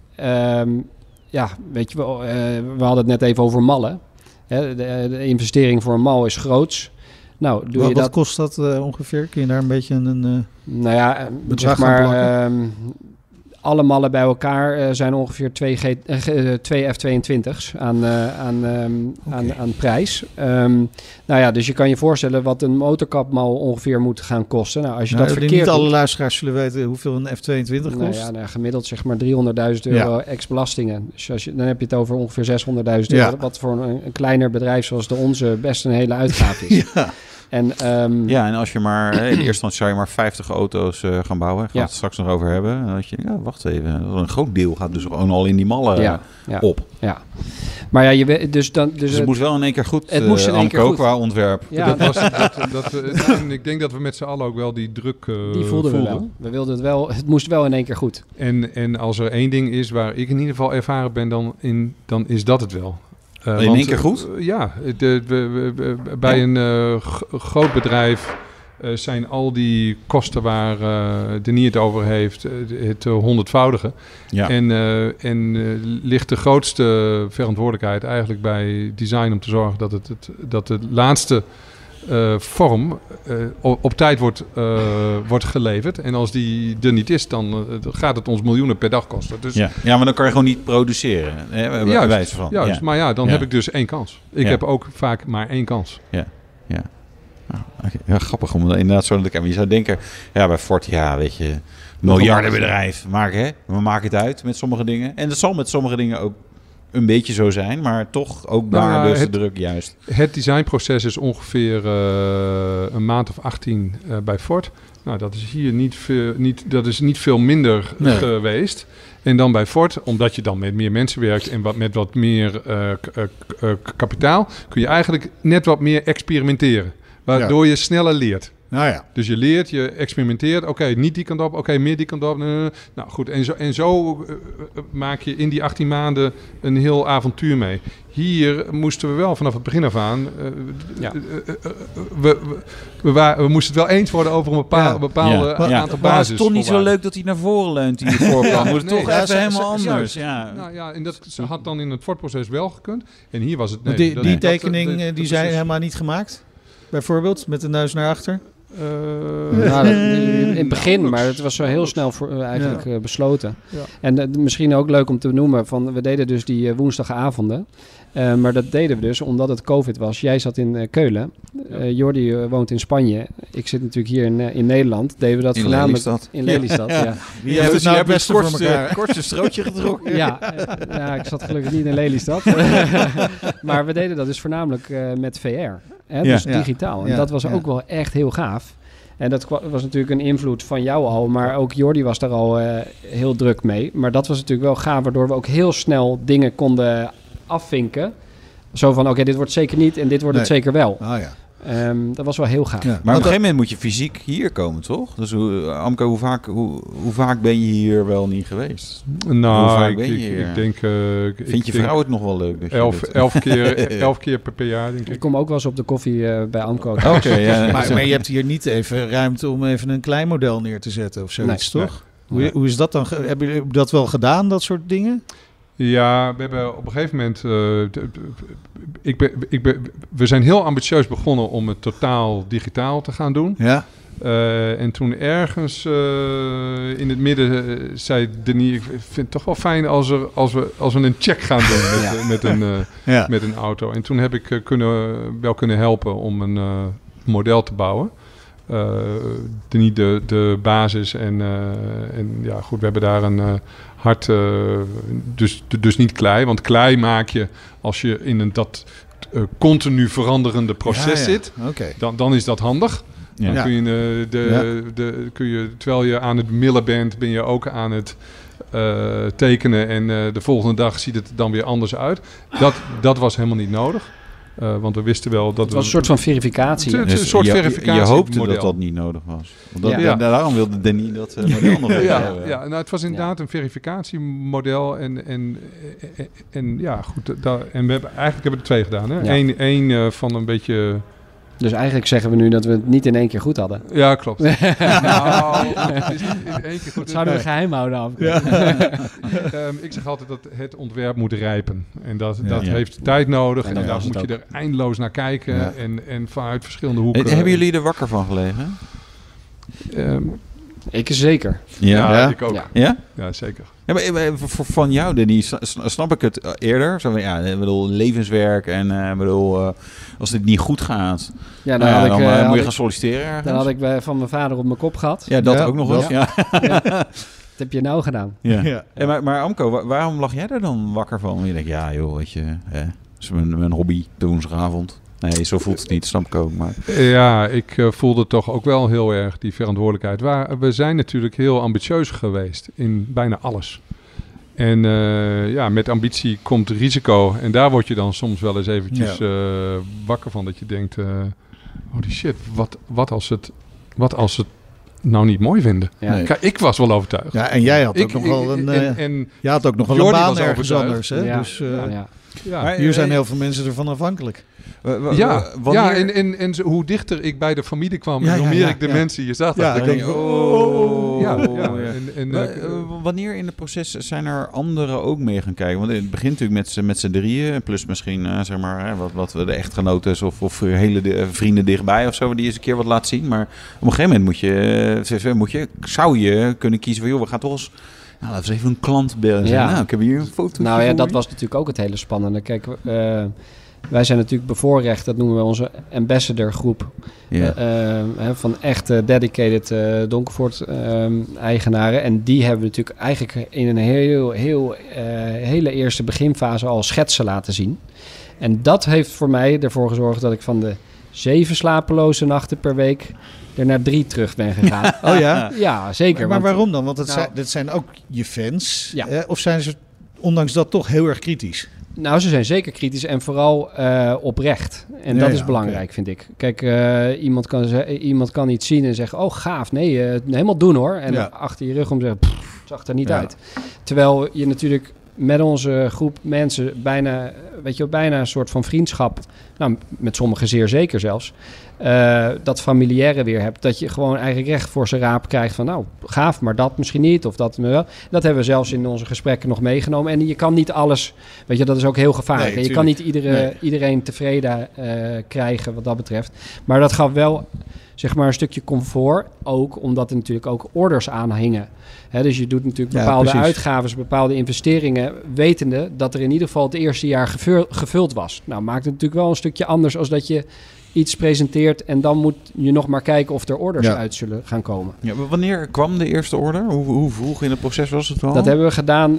Um, Ja, weet je wel, uh, we hadden het net even over mallen. Hè, de, de investering voor een mal is groots. Nou, doe wat, je wat dat... kost dat uh, ongeveer? Kun je daar een beetje een uh, nou ja, bedrag zeg aan maar, plakken? uh, alle mallen bij elkaar uh, zijn ongeveer twee, G, uh, twee F tweeëntwintig's aan, uh, aan, um, okay. aan, aan prijs. Um, nou ja, dus je kan je voorstellen wat een motorkapmal ongeveer moet gaan kosten. Nou, als je nou, dat verkeerd niet alle doet, luisteraars zullen weten hoeveel een F tweeëntwintig kost. Nou ja, nou, gemiddeld zeg maar driehonderdduizend euro ja. ex-belastingen. Dus als je, dan heb je het over ongeveer zeshonderdduizend ja. euro. Wat voor een, een kleiner bedrijf zoals de onze best een hele uitgave is. ja. En, um, ja, en als je maar, in eerste instantie zou je maar vijftig auto's uh, gaan bouwen. Gaan we ja. het straks nog over hebben. En dan je, ja, wacht even. Een groot deel gaat dus gewoon al in die mallen ja, ja, op. Ja. Maar ja, je weet dus dan. Dus, dus het, het moest wel in één keer goed. Het uh, moest in één keer goed qua ontwerp. Ja, dat was, dat, dat, dat, en ik denk dat we met z'n allen ook wel die druk uh, die voelden. voelden. We wel. We wilden het wel. Het moest wel in één keer goed. En, en als er één ding is waar ik in ieder geval ervaren ben, dan, in, dan is dat het wel. Uh, in want, één keer goed? Uh, ja, de, we, we, bij ja. een uh, g- groot bedrijf uh, zijn al die kosten waar uh, de niet het over heeft, uh, het uh, honderdvoudige. Ja. En, uh, en uh, ligt de grootste verantwoordelijkheid eigenlijk bij design om te zorgen dat, het, het, dat de laatste uh, vorm uh, op, op tijd wordt, uh, wordt geleverd. En als die er niet is, dan uh, gaat het ons miljoenen per dag kosten. Dus ja. ja, maar dan kan je gewoon niet produceren. Hè? Juist, wijs van. juist. Ja. Maar ja, dan ja. heb ik dus één kans. Ik ja. heb ook vaak maar één kans. Ja, ja. Nou, okay. Ja, grappig om inderdaad zo te kijken. Je zou denken, ja, bij Ford, ja, weet je, miljardenbedrijf. Maken, hè? We maken het uit met sommige dingen. En dat zal met sommige dingen ook een beetje zo zijn, maar toch ook daar nou, dus het, de druk juist. Het designproces is ongeveer uh, een maand of achttien uh, bij Ford. Nou, dat is hier niet veel, niet, dat is niet veel minder nee. geweest. En dan bij Ford, omdat je dan met meer mensen werkt en wat, met wat meer uh, k- k- uh, kapitaal, kun je eigenlijk net wat meer experimenteren. Waardoor ja. je sneller leert. Nou ja. Dus je leert, je experimenteert. Oké, okay, niet die kant op. Oké, okay, meer die kant op. Nou goed, en zo, en zo uh, maak je in die achttien maanden een heel avontuur mee. Hier moesten we wel vanaf het begin af aan... Uh, ja. uh, uh, uh, we, we, we, waren, we moesten het wel eens worden over een bepaal, ja. bepaalde ja. aantal ja. basis. Maar het is toch niet zo leuk dat hij naar voren leunt in de voorkant. Moet het nee, toch ja, even ze, helemaal ze, anders. Ze, ja. Nou, ja, en dat ze had dan in het Ford-proces wel gekund. En hier was het... Nee, die dat, die dat, tekening dat, dat, die dat zijn is, helemaal niet gemaakt? Bijvoorbeeld, met de neus naar achter? Uh, nou, dat, in het begin, maar het was zo heel snel voor, uh, eigenlijk ja. uh, besloten. Ja. En uh, misschien ook leuk om te noemen, van, we deden dus die uh, woensdagavonden. Uh, maar dat deden we dus omdat het COVID was. Jij zat in uh, Keulen. Uh, Jordi uh, woont in Spanje. Ik zit natuurlijk hier in, uh, in Nederland. Deden we dat in voornamelijk Lelystad. in Lelystad. Ja. Ja. Wie heeft het nou het beste voor kortste, elkaar? kortste strootje getrokken. Ja, uh, ja, ik zat gelukkig niet in Lelystad. Maar we deden dat dus voornamelijk uh, met V R. Hè? Dus ja. digitaal. En ja. dat was ja. ook wel echt heel gaaf. En dat was natuurlijk een invloed van jou al, maar ook Jordi was daar al uh, heel druk mee. Maar dat was natuurlijk wel gaaf, waardoor we ook heel snel dingen konden afvinken. Zo van, oké, okay, dit wordt zeker niet en dit wordt nee. het zeker wel. Ah, ja. Um, dat was wel heel gaaf. Ja, maar op een gegeven moment moet je fysiek hier komen, toch? Dus hoe, Amco, hoe vaak, hoe, hoe vaak ben je hier wel niet geweest? Nou, hoe vaak ik, ben je ik, hier? ik denk... Uh, ik, Vind je denk vrouw het nog wel leuk? Dat elf, je elf, keer, elf keer per, per jaar, denk ik. Ik kom ook wel eens op de koffie uh, bij Amco. Oké, okay, ja. maar, maar je hebt hier niet even ruimte om even een klein model neer te zetten of zoiets, nee, toch? Nee. Hoe, hoe is dat dan? Heb je dat wel gedaan, dat soort dingen? Ja, we hebben op een gegeven moment... Uh, d- d- ik ben, ik ben, we zijn heel ambitieus begonnen om het totaal digitaal te gaan doen. Ja. Uh, en toen ergens uh, in het midden uh, zei Denis... ik vind het toch wel fijn als, er, als, we, als we een check gaan doen met, ja. met, een, uh, ja. met een auto. En toen heb ik uh, kunnen, wel kunnen helpen om een uh, model te bouwen. uh, de, niet de, de basis. En, uh, en ja, goed, we hebben daar een uh, hard... Uh, dus, dus niet klei. Want klei maak je als je in een dat uh, continu veranderende proces ja, ja. zit. Okay. Dan, dan is dat handig. Ja. Dan ja. kun je, uh, de, ja. de, kun je, terwijl je aan het millen bent, ben je ook aan het uh, tekenen. En uh, de volgende dag ziet het dan weer anders uit. Dat, dat was helemaal niet nodig. Uh, want we wisten wel dat... Het was een soort van verificatie. Het, het, dus een soort je, verificatie. Je hoopte model. dat dat niet nodig was. Want dat, ja. Ja. Daarom wilde Danny dat uh, model nog even ja, hebben. ja, nou, het was inderdaad ja. een verificatiemodel. En, en, en, en ja, goed. Dat, en we hebben, eigenlijk hebben we er twee gedaan. Hè? Ja. Eén, één uh, van een beetje... Dus eigenlijk zeggen we nu dat we het niet in één keer goed hadden. Ja, klopt. nou, het is niet in één keer goed. Dat zouden we geheim houden af. Ja. um, ik zeg altijd dat het ontwerp moet rijpen. En dat, ja, dat ja. heeft tijd nodig. En, en daar moet je er eindeloos naar kijken. Ja. En, en vanuit verschillende hoeken. En, hebben jullie er wakker van gelegen? Um, ik zeker. Ja, ja, ik ook. Ja, ja? ja zeker. Ja, maar van jou, Danny, snap ik het eerder? Zo, ja, ik bedoel, levenswerk en uh, ik bedoel, uh, als dit niet goed gaat, ja, dan, uh, had dan ik, uh, uh, moet je had gaan ik, solliciteren ergens. Dan had ik bij, van mijn vader op mijn kop gehad. Ja, dat ja, ook nog dat. eens. Ja. Ja. Wat heb je nou gedaan? Ja. Ja. En maar, maar Amco, waar, waarom lag jij er dan wakker van? Je denkt, ja joh, weet je, hè, dat is mijn, mijn hobby, de woensdagavond. Nee, zo voelt het niet, snap ik ook. Maar... Ja, ik uh, voelde toch ook wel heel erg die verantwoordelijkheid. Waar, we zijn natuurlijk heel ambitieus geweest in bijna alles. En uh, ja, met ambitie komt risico. En daar word je dan soms wel eens eventjes ja. uh, wakker van. Dat je denkt, uh, holy shit, wat, wat, als het, wat als het nou niet mooi vinden? Ja. Nee. Kijk, ik was wel overtuigd. Ja, en jij had ook ik, nog wel een, uh, en, en jij had ook nog wel een baan ergens anders. Hè? Ja. Dus, uh, ja, ja. Ja. Hier zijn heel veel mensen ervan afhankelijk. Ja, ja en, en, en hoe dichter ik bij de familie kwam, ja, en hoe meer ja, ik de ja. mensen hier zag, ja, dacht ik, denk, oh, ja, ja. En, en, maar, uh, wanneer in het proces zijn er anderen ook mee gaan kijken? Want het begint natuurlijk met, met z'n drieën, plus misschien uh, zeg maar, hè, wat, wat de echtgenoten of, of hele de, vrienden dichtbij of zo, die eens een keer wat laten zien. Maar op een gegeven moment moet je, moet je zou je kunnen kiezen van, joh, we gaan toch eens... Nou, laten we eens even een klant bellen. Ja. Nou, ik heb hier een foto. Nou ja, dat was natuurlijk ook het hele spannende. Kijk, uh, wij zijn natuurlijk bevoorrecht, dat noemen we onze ambassador groep. Yeah. Uh, uh, van echte dedicated uh, Donkervoort uh, eigenaren. En die hebben we natuurlijk eigenlijk in een heel, heel, uh, hele eerste beginfase al schetsen laten zien. En dat heeft voor mij ervoor gezorgd dat ik van de zeven slapeloze nachten per week er naar drie terug ben gegaan. Oh ja? Ja, zeker. Maar, maar want, waarom dan? Want het nou, zijn, dit zijn ook je fans. Ja. Eh, of zijn ze ondanks dat toch heel erg kritisch? Nou, ze zijn zeker kritisch en vooral uh, oprecht. En ja, dat ja, is belangrijk, okay. vind ik. Kijk, uh, iemand, kan ze, iemand kan iets zien en zeggen... oh, gaaf, nee, uh, helemaal doen hoor. En ja. achter je rug om zeggen... pff, het zag er niet ja. uit. Terwijl je natuurlijk met onze groep mensen bijna... weet je, bijna een soort van vriendschap... nou, met sommigen zeer zeker zelfs... Uh, dat familiaire weer hebt. Dat je gewoon eigenlijk recht voor zijn raap krijgt van... nou, gaaf, maar dat misschien niet. Of dat wel. Dat hebben we zelfs in onze gesprekken nog meegenomen. En je kan niet alles... weet je, dat is ook heel gevaarlijk. Nee, je kan niet iedere, nee. iedereen tevreden uh, krijgen wat dat betreft. Maar dat gaf wel... zeg maar een stukje comfort, ook omdat er natuurlijk ook orders aan hingen. He, dus je doet natuurlijk bepaalde ja, uitgaven, bepaalde investeringen, wetende dat er in ieder geval het eerste jaar gevul, gevuld was. Nou, maakt het natuurlijk wel een stukje anders als dat je iets presenteert en dan moet je nog maar kijken of er orders ja. uit zullen gaan komen. Ja, maar wanneer kwam de eerste order? Hoe, hoe vroeg in het proces was het al? Dat hebben we gedaan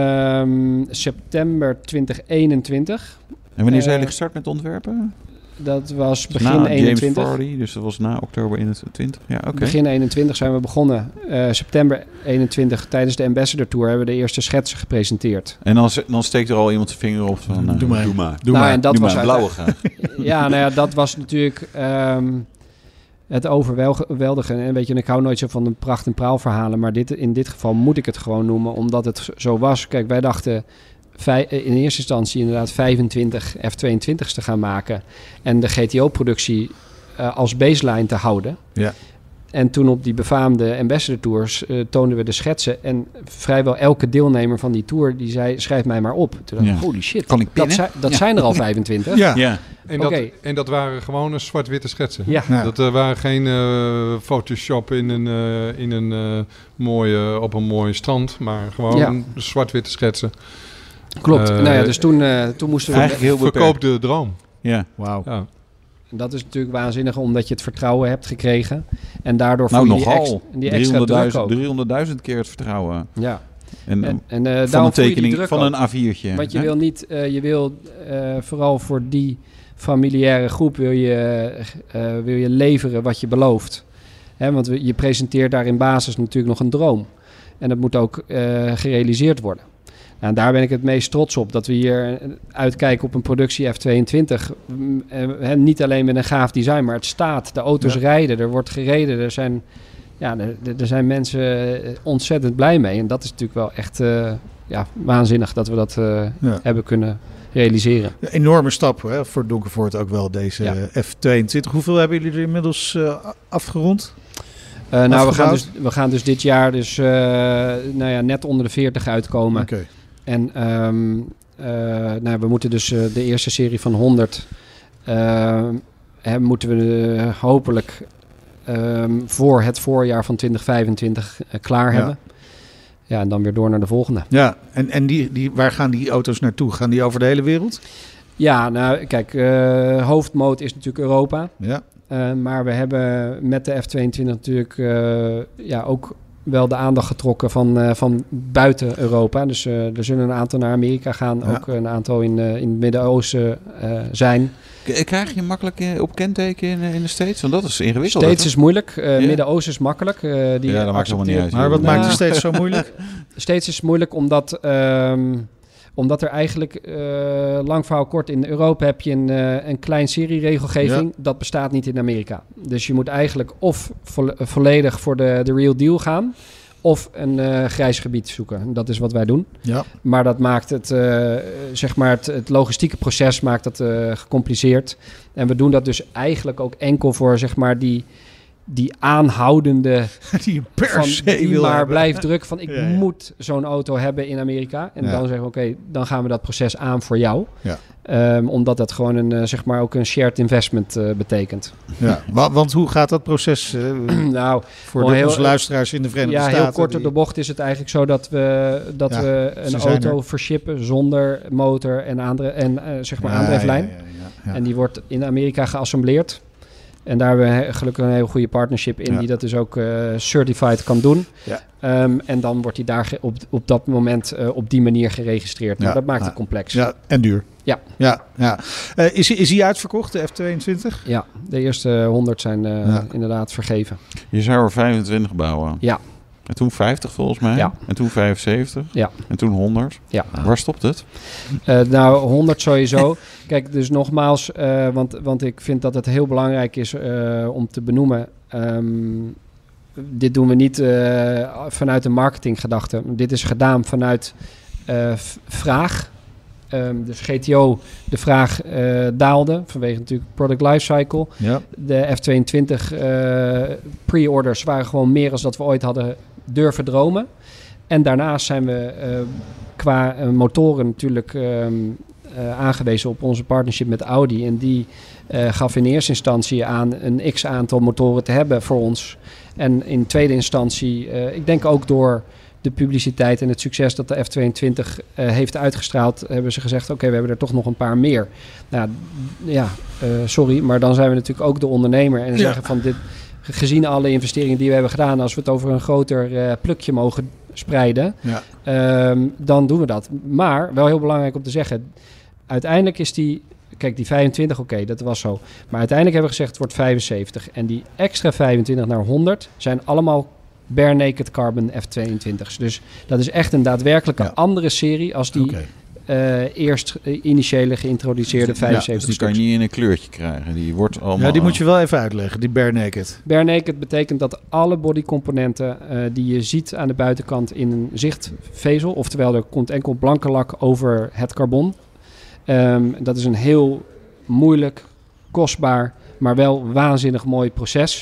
uh, september twintig eenentwintig. En wanneer zijn jullie gestart met ontwerpen? Dat was begin na eenentwintig. James Vardy, dus dat was na oktober eenentwintig. Ja, okay. Begin eenentwintig zijn we begonnen. Uh, september eenentwintig, tijdens de Ambassador Tour, hebben we de eerste schetsen gepresenteerd. En dan, dan steekt er al iemand zijn vinger op van... Uh, doe maar. Doe maar. Doe nou, maar. En dat doe was maar. Blauwe graag. Ja, nou ja, dat was natuurlijk um, het overweldigende. En weet je, ik hou nooit zo van de pracht- en praalverhalen, maar dit, in dit geval moet ik het gewoon noemen, omdat het zo was. Kijk, wij dachten... in eerste instantie inderdaad vijfentwintig F tweeëntwintig's te gaan maken en de G T O-productie uh, als baseline te houden. Ja. En toen op die befaamde Ambassador Tours uh, toonden we de schetsen en vrijwel elke deelnemer van die tour die zei, schrijf mij maar op. Toen dacht ik, ja. holy shit, kan ik dat, zi- dat ja. zijn er al vijfentwintig. Ja. ja. En, okay. dat, en dat waren gewoon zwart-witte schetsen. Ja. Ja. Dat uh, waren geen uh, Photoshop in een, uh, in een uh, mooie, op een mooi strand, maar gewoon ja. zwart-witte schetsen. Klopt. Uh, nou ja, dus toen, uh, toen moesten we... Eigenlijk heel verkoop de droom. Ja. Wauw. Ja. En dat is natuurlijk waanzinnig, omdat je het vertrouwen hebt gekregen. En daardoor nou, voel je die, nogal. ex, die extra druk ook. driehonderdduizend keer het vertrouwen. Ja. En, en, en uh, van een tekening van een A viertje. Want je hè? wil niet, uh, je wil uh, vooral voor die familiaire groep wil je, uh, wil je leveren wat je belooft. Hè, want je presenteert daar in basis natuurlijk nog een droom. En dat moet ook uh, gerealiseerd worden. Nou, daar ben ik het meest trots op. Dat we hier uitkijken op een productie F tweeëntwintig. Uh, niet alleen met een gaaf design, maar het staat. De auto's ja. rijden, er wordt gereden. Er zijn, ja, er, er zijn mensen ontzettend blij mee. En dat is natuurlijk wel echt uh, ja, waanzinnig dat we dat uh, ja. hebben kunnen realiseren. Een enorme stap hè, voor Donkervoort ook wel, deze ja. F tweeëntwintig. Hoeveel hebben jullie er inmiddels uh, afgerond? Uh, nou, we gaan, dus, we gaan dus dit jaar dus, uh, nou ja, net onder de veertig uitkomen. Okay. En um, uh, nou, we moeten dus uh, de eerste serie van honderd... Uh, hè, moeten we uh, hopelijk um, voor het voorjaar van twintig vijfentwintig uh, klaar ja. hebben. Ja, en dan weer door naar de volgende. Ja, en, en die, die, waar gaan die auto's naartoe? Gaan die over de hele wereld? Ja, nou kijk, uh, hoofdmoot is natuurlijk Europa. Ja. Uh, maar we hebben met de F tweeëntwintig natuurlijk uh, ja, ook wel de aandacht getrokken van, uh, van buiten Europa. Dus uh, er zullen een aantal naar Amerika gaan. Ja. Ook een aantal in, uh, in het Midden-Oosten uh, zijn. Krijg je makkelijk op kenteken in, in de States? Want dat is ingewikkeld. States is moeilijk. Uh, ja. Midden-Oosten is makkelijk. Uh, die ja, dat maakt helemaal niet uit. Maar wat nou, maakt de States zo moeilijk? States is moeilijk omdat... Um, Omdat er eigenlijk, uh, lang verhaal kort, in Europa heb je een, uh, een klein serieregelgeving. Ja. Dat bestaat niet in Amerika. Dus je moet eigenlijk of vo- volledig voor de, de real deal gaan, of een uh, grijs gebied zoeken. Dat is wat wij doen. Ja. Maar dat maakt het, uh, zeg maar het, het logistieke proces maakt dat uh, gecompliceerd. En we doen dat dus eigenlijk ook enkel voor, zeg maar, die... die aanhoudende die per van, se die wil maar hebben. blijft druk van ik ja, ja. moet zo'n auto hebben in Amerika. En ja. dan zeggen we oké, okay, dan gaan we dat proces aan voor jou. Ja. Um, omdat dat gewoon een, uh, zeg maar ook een shared investment uh, betekent. Ja, want, want hoe gaat dat proces uh, nou, voor de, heel, onze luisteraars in de Verenigde ja, Staten? Ja, heel kort die... op de bocht is het eigenlijk zo dat we, dat ja, we een auto er. vershippen zonder motor en, aandre- en uh, zeg maar ja, aandrijflijn. Ja, ja, ja, ja. En die wordt in Amerika geassembleerd. En daar hebben we gelukkig een hele goede partnership in... Ja. die dat dus ook uh, certified kan doen. Ja. Um, en dan wordt hij daar op, op dat moment uh, op die manier geregistreerd. Ja. Nou, dat maakt ja. het complex. Ja, en duur. Ja. ja, ja. Uh, is, is hij uitverkocht, de F tweeëntwintig? Ja, de eerste honderd zijn uh, ja. inderdaad vergeven. Je zou er vijfentwintig bouwen? Ja. En toen vijftig volgens mij. Ja. En toen vijfenzeventig. Ja. En toen honderd. Ja. Waar stopt het? Uh, nou, honderd sowieso. Kijk, dus nogmaals, uh, want, want ik vind dat het heel belangrijk is uh, om te benoemen. Um, dit doen we niet uh, vanuit een marketinggedachte. Dit is gedaan vanuit uh, v- vraag. Um, dus G T O, de vraag uh, daalde vanwege natuurlijk product lifecycle. Ja. De F tweeëntwintig uh, pre-orders waren gewoon meer dan dat we ooit hadden durven dromen. En daarnaast zijn we uh, qua uh, motoren natuurlijk um, uh, aangewezen op onze partnership met Audi. En die uh, gaf in eerste instantie aan een x-aantal motoren te hebben voor ons. En in tweede instantie, uh, ik denk ook door de publiciteit en het succes dat de F tweeëntwintig uh, heeft uitgestraald, hebben ze gezegd, oké, okay, we hebben er toch nog een paar meer. Nou ja, uh, sorry, maar dan zijn we natuurlijk ook de ondernemer en ja. zeggen van dit, gezien alle investeringen die we hebben gedaan, als we het over een groter uh, plukje mogen spreiden, ja. um, dan doen we dat. Maar wel heel belangrijk om te zeggen, uiteindelijk is die, kijk, die vijfentwintig, oké, okay, dat was zo. Maar uiteindelijk hebben we gezegd, het wordt vijfenzeventig. En die extra vijfentwintig naar honderd zijn allemaal bare naked carbon F tweeëntwintig's. Dus dat is echt een daadwerkelijke ja. andere serie als die okay. uh, eerst uh, initiële geïntroduceerde vijfenzeventig. Ja, dus die kan je niet in een kleurtje krijgen. Die wordt allemaal... Ja, die moet je wel even uitleggen, die bare naked. Bare naked betekent dat alle bodycomponenten uh, die je ziet aan de buitenkant in een zichtvezel, oftewel er komt enkel blanke lak over het carbon. Um, dat is een heel moeilijk, kostbaar, maar wel waanzinnig mooi proces.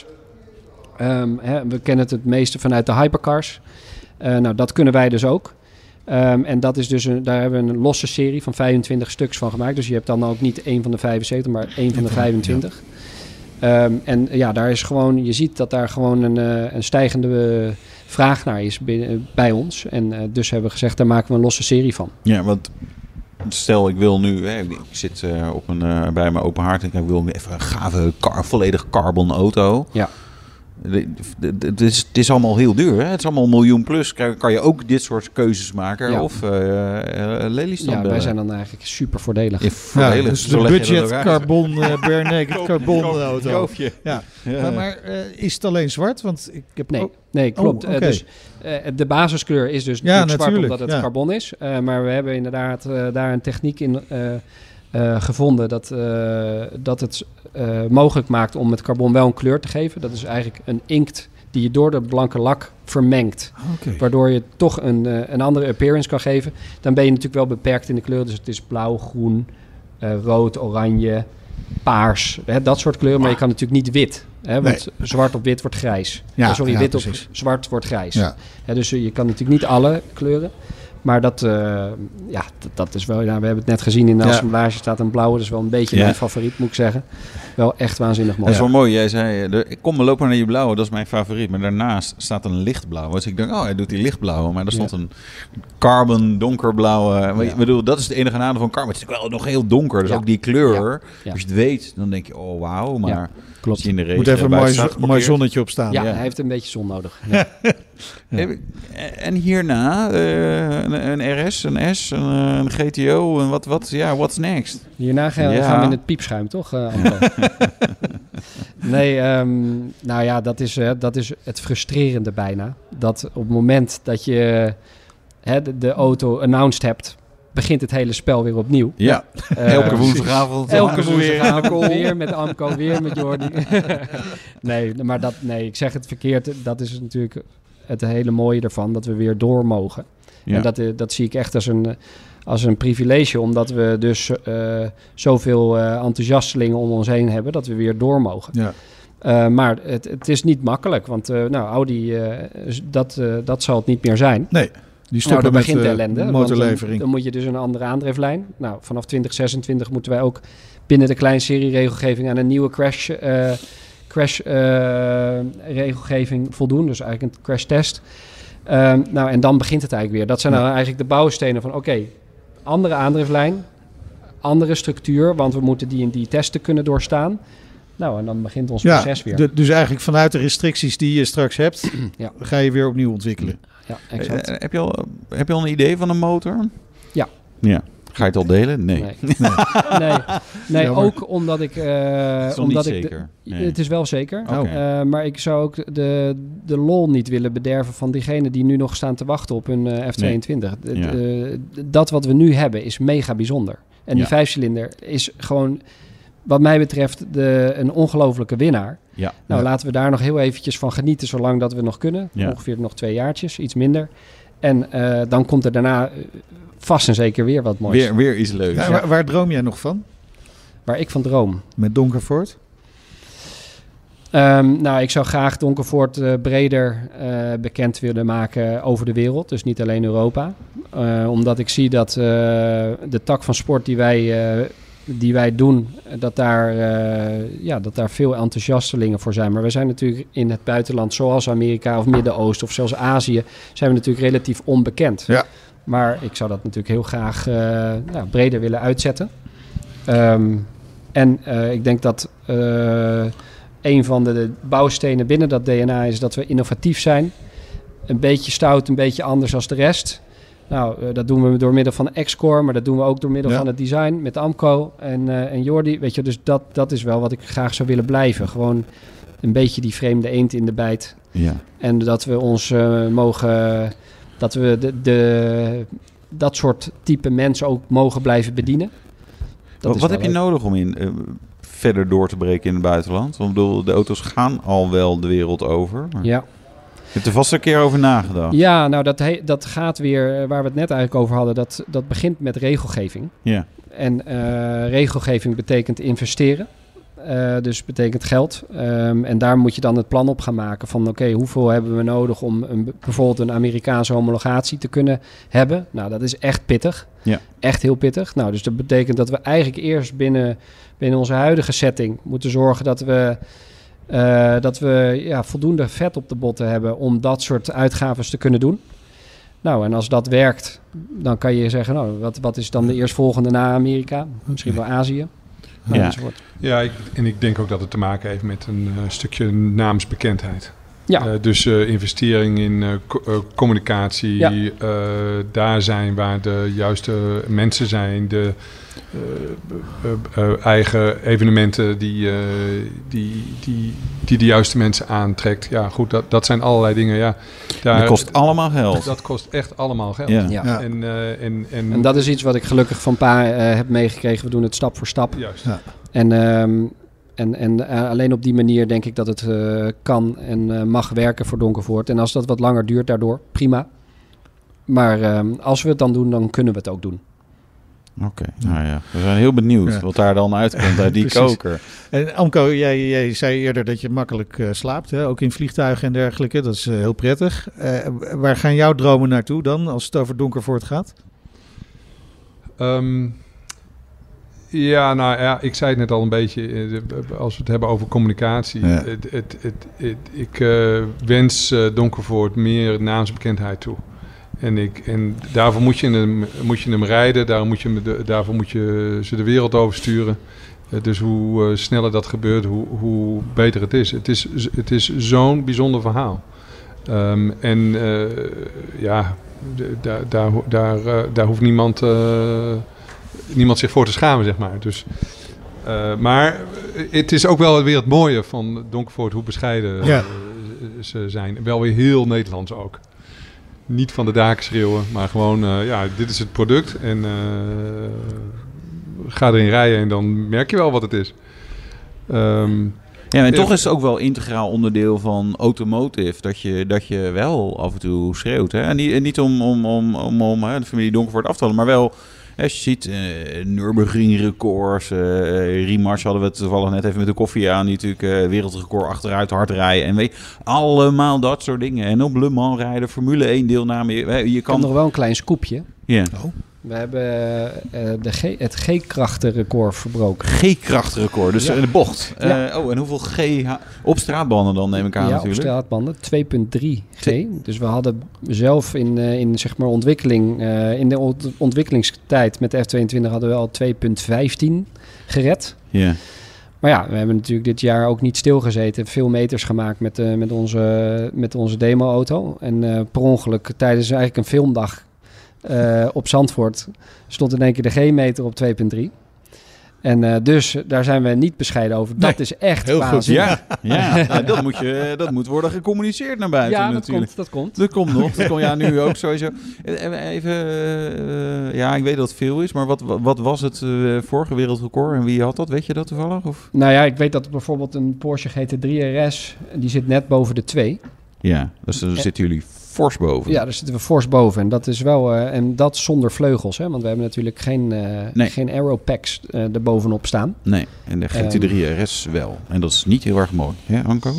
Um, hè, we kennen het het meeste vanuit de hypercars. Uh, nou, dat kunnen wij dus ook. Um, en dat is dus een, daar hebben we een losse serie van vijfentwintig stuks van gemaakt. Dus je hebt dan ook niet één van de vijfenzeventig, maar één van de vijfentwintig. Ja. Um, en ja, daar is gewoon, je ziet dat daar gewoon een, uh, een stijgende uh, vraag naar is bij, uh, bij ons. En uh, dus hebben we gezegd, daar maken we een losse serie van. Ja, want stel ik wil nu, hè, ik zit uh, op een, uh, bij mijn open haard en ik wil even een gave, car, volledig carbon auto. Ja. Het is, het is allemaal heel duur. Hè? Het is allemaal een miljoen plus. Kan, kan je ook dit soort keuzes maken? Ja. Of uh, uh, Lelystad? Ja, wij zijn dan eigenlijk super voordelig. Ja, voordelig. Ja, dus de budget carbon, uh, bare naked carbon auto. Koop je. Ja. Ja. Maar, maar uh, is het alleen zwart? Want ik heb nee, ook... nee, klopt. Oh, okay. uh, dus, uh, de basiskleur is dus ja, zwart omdat het ja. carbon is. Uh, maar we hebben inderdaad uh, daar een techniek in uh, uh, gevonden dat, uh, dat het uh, mogelijk maakt om het carbon wel een kleur te geven. Dat is eigenlijk een inkt die je door de blanke lak vermengt. Okay. Waardoor je toch een, uh, een andere appearance kan geven. Dan ben je natuurlijk wel beperkt in de kleur. Dus het is blauw, groen, uh, rood, oranje, paars. Hè, dat soort kleuren. Maar je kan natuurlijk niet wit. Hè, want nee. zwart op wit wordt grijs. Ja, uh, sorry, ja, wit precies. op zwart wordt grijs. Ja. Hè, dus uh, je kan natuurlijk niet alle kleuren. Maar dat, uh, ja, dat, dat is wel... Ja, we hebben het net gezien in de ja. assemblage staat een blauwe. Dat is wel een beetje ja. mijn favoriet, moet ik zeggen. Wel echt waanzinnig mooi. Dat is wel mooi. Jij zei, de, ik kom maar lopen naar je blauwe, dat is mijn favoriet. Maar daarnaast staat een lichtblauwe. Dus ik denk, oh, hij doet die lichtblauwe. Maar er stond ja. een carbon donkerblauwe. Ja. Ik bedoel, dat is het enige nadeel van carbon. Het is wel nog heel donker. Dus ja. ook die kleur. Ja. Ja. Als je het weet, dan denk je, oh, wauw. Maar ja. Klopt. In de regen moet even een mooi, zo, mooi zonnetje op staan. Ja, ja, hij heeft een beetje zon nodig. Ja. ja. En hierna uh, een, een R S, een S, een, een G T O en wat, wat, ja, what's next? Hierna gaan, ja. gaan we in het piepschuim, toch? Uh, nee, um, nou ja, dat is, uh, dat is het frustrerende bijna. Dat op het moment dat je uh, de, de auto announced hebt, begint het hele spel weer opnieuw. Ja, uh, elke woensdagavond. Elke woensdagavond weer met Amco, weer met Jordi. nee, maar dat, nee, ik zeg het verkeerd. Dat is natuurlijk het hele mooie ervan, dat we weer door mogen. Ja. En dat, dat zie ik echt als een, als een privilege, omdat we dus uh, zoveel uh, enthousiastelingen om ons heen hebben, dat we weer door mogen. Ja. Uh, maar het, het is niet makkelijk, want uh, nou, Audi, uh, dat, uh, dat zal het niet meer zijn. Nee. Die stoppen nou, dan met begint de ellende, motorlevering. Dan, dan moet je dus een andere aandrijflijn. Nou, vanaf twintig zesentwintig moeten wij ook binnen de kleinserie regelgeving aan een nieuwe crash, uh, crash uh, regelgeving voldoen. Dus eigenlijk een crash test. Um, nou, en dan begint het eigenlijk weer. Dat zijn ja. nou eigenlijk de bouwstenen van oké, okay, andere aandrijflijn, andere structuur, want we moeten die en die testen kunnen doorstaan. Nou, en dan begint ons ja, proces weer. De, dus eigenlijk vanuit de restricties die je straks hebt, ja. ga je weer opnieuw ontwikkelen. Ja, exact. Uh, heb, je al, heb je al een idee van een motor? Ja. Ja. Ga je het al delen? Nee. Nee, nee. nee ook omdat ik... Uh, het is omdat niet ik zeker. De, nee. Het is wel zeker. Okay. Uh, maar ik zou ook de, de lol niet willen bederven van diegenen die nu nog staan te wachten op hun uh, F tweeëntwintig. Nee. De, ja. de, dat wat we nu hebben is mega bijzonder. En die ja. vijfcilinder is gewoon, wat mij betreft, de, een ongelofelijke winnaar. Ja. Nou, ja. laten we daar nog heel eventjes van genieten, zolang dat we nog kunnen. Ja. Ongeveer nog twee jaartjes, iets minder. En uh, dan komt er daarna vast en zeker weer wat moois. Weer, weer iets leuks. Ja, ja. Waar, waar droom jij nog van? Waar ik van droom? Met Donkervoort? Um, nou, ik zou graag Donkervoort uh, breder uh, bekend willen maken over de wereld. Dus niet alleen Europa. Uh, omdat ik zie dat uh, de tak van sport die wij, uh, die wij doen, dat daar, uh, ja, dat daar veel enthousiastelingen voor zijn. Maar we zijn natuurlijk in het buitenland, zoals Amerika of Midden-Oosten of zelfs Azië, zijn we natuurlijk relatief onbekend. Ja. Maar ik zou dat natuurlijk heel graag uh, nou, breder willen uitzetten. Um, en uh, ik denk dat uh, een van de, de bouwstenen binnen dat D N A is dat we innovatief zijn. Een beetje stout, een beetje anders als de rest. Nou, uh, dat doen we door middel van X-Core, maar dat doen we ook door middel ja. van het design met Amco en, uh, en Jordi. Weet je, dus dat, dat is wel wat ik graag zou willen blijven. Gewoon een beetje die vreemde eend in de bijt. Ja. En dat we ons uh, mogen... Dat we de, de, dat soort type mensen ook mogen blijven bedienen. Dat wat wat heb leuk. je nodig om in, uh, verder door te breken in het buitenland? Want ik bedoel, de auto's gaan al wel de wereld over. Maar ja. Je hebt er vast een keer over nagedacht. Ja, nou dat, he, dat gaat weer, waar we het net eigenlijk over hadden, dat, dat begint met regelgeving. Ja. En uh, regelgeving betekent investeren. Uh, dus betekent geld. Um, en daar moet je dan het plan op gaan maken van oké, okay, hoeveel hebben we nodig om een, bijvoorbeeld een Amerikaanse homologatie te kunnen hebben. Nou, dat is echt pittig. Ja. Echt heel pittig. Nou, dus dat betekent dat we eigenlijk eerst binnen, binnen onze huidige setting moeten zorgen dat we, uh, dat we ja, voldoende vet op de botten hebben om dat soort uitgaves te kunnen doen. Nou, en als dat werkt, dan kan je zeggen, nou, wat, wat is dan de eerstvolgende na Amerika? Misschien wel Azië. Nou, ja, enzovoort. ja ik, en ik denk ook dat het te maken heeft met een uh, stukje naamsbekendheid. Ja. Uh, dus uh, investering in uh, co- uh, communicatie, ja. uh, daar zijn waar de juiste mensen zijn, de uh, uh, uh, eigen evenementen die, uh, die, die, die de juiste mensen aantrekt. Ja, goed, dat, dat zijn allerlei dingen. Ja, daar, dat kost allemaal geld. Dat kost echt allemaal geld. Ja. Ja. En, uh, en, en, en dat is iets wat ik gelukkig van pa uh, heb meegekregen. We doen het stap voor stap. Juist. Ja. En... Um, En, en uh, alleen op die manier denk ik dat het uh, kan en uh, mag werken voor Donkervoort. En als dat wat langer duurt daardoor, prima. Maar uh, als we het dan doen, dan kunnen we het ook doen. Oké, okay. nou ja, we zijn heel benieuwd ja. wat daar dan uitkomt uit die koker. En Amco, jij, jij zei eerder dat je makkelijk uh, slaapt, hè? Ook in vliegtuigen en dergelijke. Dat is uh, heel prettig. Uh, waar gaan jouw dromen naartoe dan, als het over Donkervoort gaat? Um... Ja, nou ja, ik zei het net al een beetje, als we het hebben over communicatie. Ja. Het, het, het, het, ik uh, wens uh, Donkervoort meer naamsbekendheid toe. En, ik, en daarvoor moet je, hem, moet je hem rijden, daar moet je, daarvoor moet je ze de wereld oversturen. Uh, dus hoe uh, sneller dat gebeurt, hoe, hoe beter het is. Het is, het is zo'n bijzonder verhaal. Um, en uh, ja, daar, daar, daar, uh, daar hoeft niemand... Uh, niemand zich voor te schamen, zeg maar. Dus, uh, maar het is ook wel weer het mooie van Donkervoort, hoe bescheiden ja. uh, ze zijn. Wel weer heel Nederlands ook. Niet van de daken schreeuwen, maar gewoon, uh, ja, dit is het product. En uh, ga erin rijden en dan merk je wel wat het is. Um, ja, en toch is het ook wel integraal onderdeel van automotive dat je, dat je wel af en toe schreeuwt. Hè? En niet, en niet om, om, om, om, om hè, de familie Donkervoort af te halen, maar wel... Als je ziet, uh, Nürburgring records, uh, Rimac hadden we het toevallig net even met de koffie aan, die natuurlijk uh, wereldrecord achteruit hard rijden. En weet allemaal dat soort dingen. En op Le Mans rijden, Formule één deelname. Je, je kan... Ik heb nog wel een klein scoopje. Ja. Oh. We hebben uh, de G, het G-krachtenrecord verbroken. G-krachtenrecord, dus ja. in de bocht. Ja. Uh, oh, en hoeveel G op straatbanden dan, neem ik aan ja, natuurlijk? Ja, op straatbanden. twee komma drie G. Dus we hadden zelf in, uh, in zeg maar ontwikkeling, uh, in de ont- ontwikkelingstijd met de F tweeëntwintig hadden we al twee komma vijftien gered. Ja. Maar ja, we hebben natuurlijk dit jaar ook niet stilgezeten. Veel meters gemaakt met, uh, met, onze, met onze demo-auto. En uh, per ongeluk tijdens eigenlijk een filmdag uh, op Zandvoort stond in één keer de G-meter op twee komma drie. En uh, dus daar zijn we niet bescheiden over. Dat nee, is echt heel waanzinnig. Goed. Ja, ja. Nou, dat, moet je, dat moet worden gecommuniceerd naar buiten ja, natuurlijk. Dat komt, dat komt. Dat komt nog. Dat komt ja nu ook sowieso. Even, uh, ja, ik weet dat het veel is, maar wat, wat was het uh, vorige wereldrecord en wie had dat? Weet je dat toevallig? Of? Nou ja, ik weet dat bijvoorbeeld een Porsche G T drie R S, die zit net boven de twee. Ja, dus daar zitten jullie fors boven. Ja, daar zitten we fors boven. En dat is wel uh, en dat zonder vleugels, hè? Want we hebben natuurlijk geen, uh, nee. geen aeropacks uh, erbovenop staan. Nee, en de G T drie R S um, wel. En dat is niet heel erg mooi. Hè, Anko?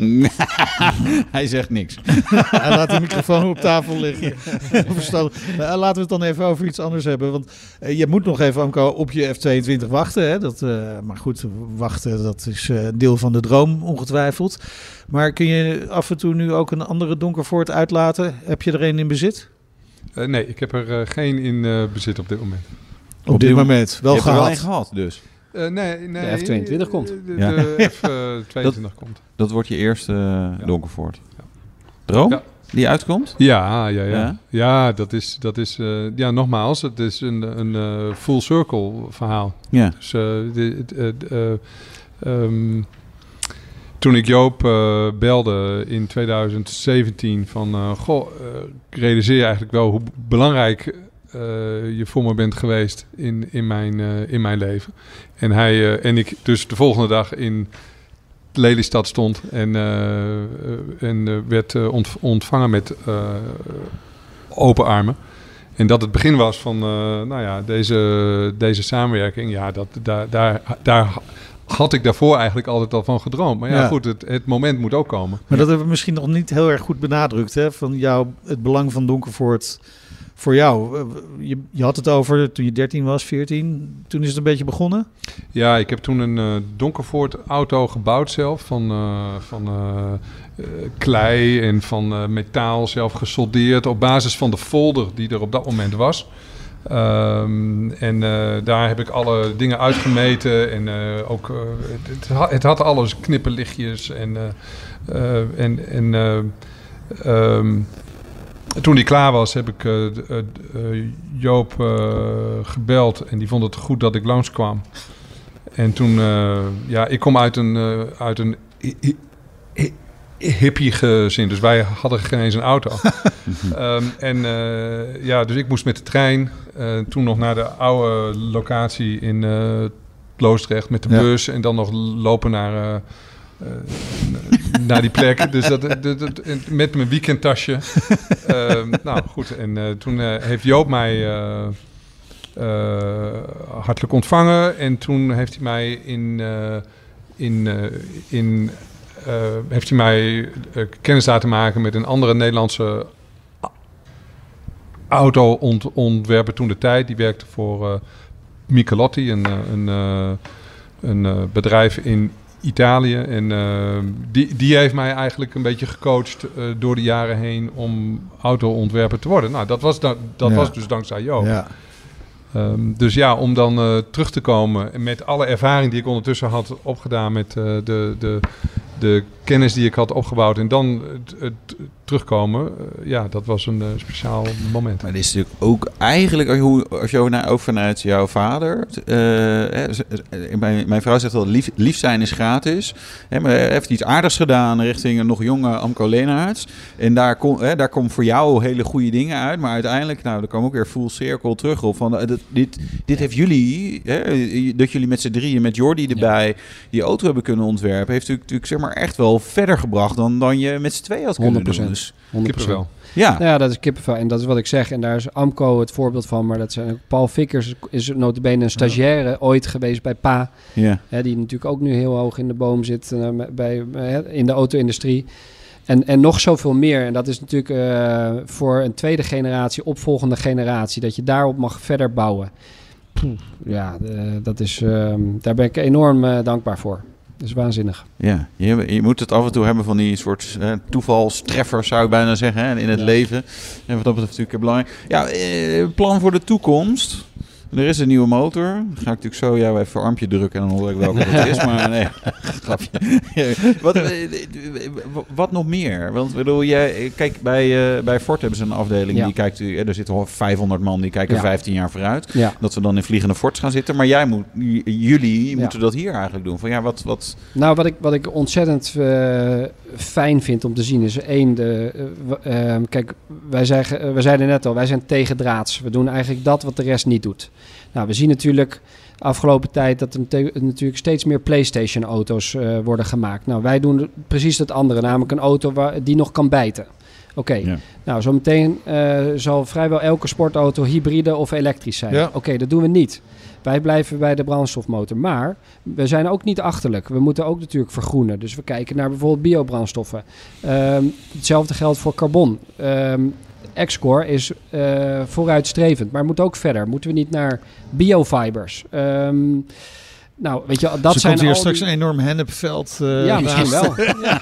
Hij zegt niks. Hij laat de microfoon op tafel liggen. nou, laten we het dan even over iets anders hebben. Want uh, je moet nog even, Anko, op je F tweeëntwintig wachten. Hè? Dat, uh, maar goed, wachten, dat is uh, deel van de droom, ongetwijfeld. Maar kun je af en toe nu ook een andere Donkervoort uitlaten? Heb je er een in bezit? Uh, nee, ik heb er uh, geen in uh, bezit op dit moment. Op, op dit moment, moment. wel je gehad. Je hebt er wel een gehad, dus? Uh, nee, nee. De F tweeëntwintig komt. De, de, ja. de F tweeëntwintig dat, komt. Dat wordt je eerste uh, ja. Donkervoort. Ja. Droom? Ja. Die uitkomt? Ja, ja, ja. Ja, ja dat is, dat is uh, ja, nogmaals, het is een, een uh, full circle verhaal. Ja. Dus uh, de, de, de, uh, um, toen ik Joop uh, belde in twintig zeventien van, uh, goh, uh, ik realiseer eigenlijk wel hoe belangrijk uh, je voor me bent geweest in, in, mijn, uh, in mijn leven. En hij uh, en ik dus de volgende dag in Lelystad stond en, uh, en uh, werd uh, ont- ontvangen met uh, open armen. En dat het begin was van, uh, nou ja, deze, deze samenwerking, ja, dat, daar, daar, daar had ik daarvoor eigenlijk altijd al van gedroomd. Maar ja, ja. goed, het, het moment moet ook komen. Maar dat hebben we misschien nog niet heel erg goed benadrukt, hè? Van jou, het belang van Donkervoort voor jou? Je, je had het over toen je dertien was, veertien. Toen is het een beetje begonnen? Ja, ik heb toen een uh, Donkervoort auto gebouwd zelf. Van, uh, van uh, uh, klei en van uh, metaal zelf gesoldeerd. Op basis van de folder die er op dat moment was. Um, en uh, daar heb ik alle dingen uitgemeten. En uh, ook, uh, het, het, had, het had alles, knipperlichtjes. En, uh, uh, en, en uh, um, toen die klaar was, heb ik uh, uh, uh, Joop uh, gebeld. En die vond het goed dat ik langskwam. En toen, uh, ja, ik kom uit een, uh, uit een hi- hi- hippie gezin. Dus wij hadden geen eens een auto. um, en uh, ja, dus ik moest met de trein. Uh, toen nog naar de oude locatie in uh, Loosdrecht met de ja. bus. En dan nog lopen naar... Uh, Uh, naar die plek. Dus dat, dat, dat, met mijn weekendtasje. uh, nou goed, en uh, toen uh, heeft Joop mij uh, uh, hartelijk ontvangen. En toen heeft hij mij in... Uh, in, uh, in uh, heeft hij mij uh, kennis laten maken met een andere Nederlandse auto-ontwerper toen de tijd. Die werkte voor uh, Michelotti, een, een, uh, een uh, bedrijf in Italië. En uh, die, die heeft mij eigenlijk een beetje gecoacht uh, door de jaren heen om auto-ontwerper te worden. Nou, dat was, da- dat ja. was dus dankzij Joop. Ja. Um, dus ja, om dan uh, terug te komen met alle ervaring die ik ondertussen had opgedaan met uh, de, de, de kennis die ik had opgebouwd en dan het, het terugkomen, uh, ja, dat was een uh, speciaal moment. Maar dit is natuurlijk ook eigenlijk, als je naar ook vanuit jouw vader, uh, mijn, mijn vrouw zegt wel, lief, lief zijn is gratis, hè, maar hij heeft iets aardigs gedaan richting een nog jonge Amco Leenaerts. En daar, kom, hè, daar komen voor jou hele goede dingen uit, maar uiteindelijk, nou, er kwam ook weer full circle terug op van, uh, dit, dit, dit heeft jullie, hè, dat jullie met z'n drieën, met Jordi erbij, ja. die auto hebben kunnen ontwerpen, heeft natuurlijk, natuurlijk zeg maar echt wel verder gebracht dan, dan je met z'n tweeën had kunnen honderd procent. doen. honderd procent. Kippenvel. Ja. Nou ja, dat is kippenvel. En dat is wat ik zeg. En daar is Amco het voorbeeld van. Maar dat zijn Paul Vickers is nota bene een stagiaire ja. ooit geweest bij P A. Ja. Hè, die natuurlijk ook nu heel hoog in de boom zit uh, bij, uh, in de auto-industrie. En, en nog zoveel meer. En dat is natuurlijk uh, voor een tweede generatie, opvolgende generatie, dat je daarop mag verder bouwen. Poeh, ja, uh, dat is, uh, daar ben ik enorm uh, dankbaar voor. Dat is waanzinnig. Ja, je, je moet het af en toe hebben van die soort eh, toevalstreffers, zou ik bijna zeggen, hè, in het ja. leven. En wat dat betreft natuurlijk belangrijk. Ja, eh, plan voor de toekomst. Er is een nieuwe motor. Dan ga ik natuurlijk zo jou even een armpje drukken en dan hoor ik welke het is. Maar nee, grapje. wat, wat nog meer? Want bedoel, jij, kijk, bij, uh, bij Ford hebben ze een afdeling ja. die kijkt, er zitten vijfhonderd man die kijken ja. vijftien jaar vooruit. Ja. Dat we dan in vliegende Fords gaan zitten. Maar jij moet, jullie ja. moeten dat hier eigenlijk doen. Van, ja, wat, wat... Nou, wat ik, wat ik ontzettend uh, fijn vind om te zien is één, de, uh, uh, kijk, wij, zeggen, uh, wij zeiden net al, wij zijn tegendraads. We doen eigenlijk dat wat de rest niet doet. Nou, we zien natuurlijk de afgelopen tijd dat er te- natuurlijk steeds meer PlayStation-auto's uh, worden gemaakt. Nou, wij doen precies het andere, namelijk een auto waar, die nog kan bijten. Oké, okay. ja. nou, zometeen uh, zal vrijwel elke sportauto hybride of elektrisch zijn. Ja. Oké, okay, dat doen we niet. Wij blijven bij de brandstofmotor. Maar we zijn ook niet achterlijk. We moeten ook natuurlijk vergroenen. Dus we kijken naar bijvoorbeeld biobrandstoffen. Um, hetzelfde geldt voor carbon. Um, X-Core is uh, vooruitstrevend, maar moet ook verder. Moeten we niet naar biofibers? Um, nou, weet je, dat Zo zijn komt hier al straks die... een enorm hennepveld. Uh, ja, misschien wel. ja,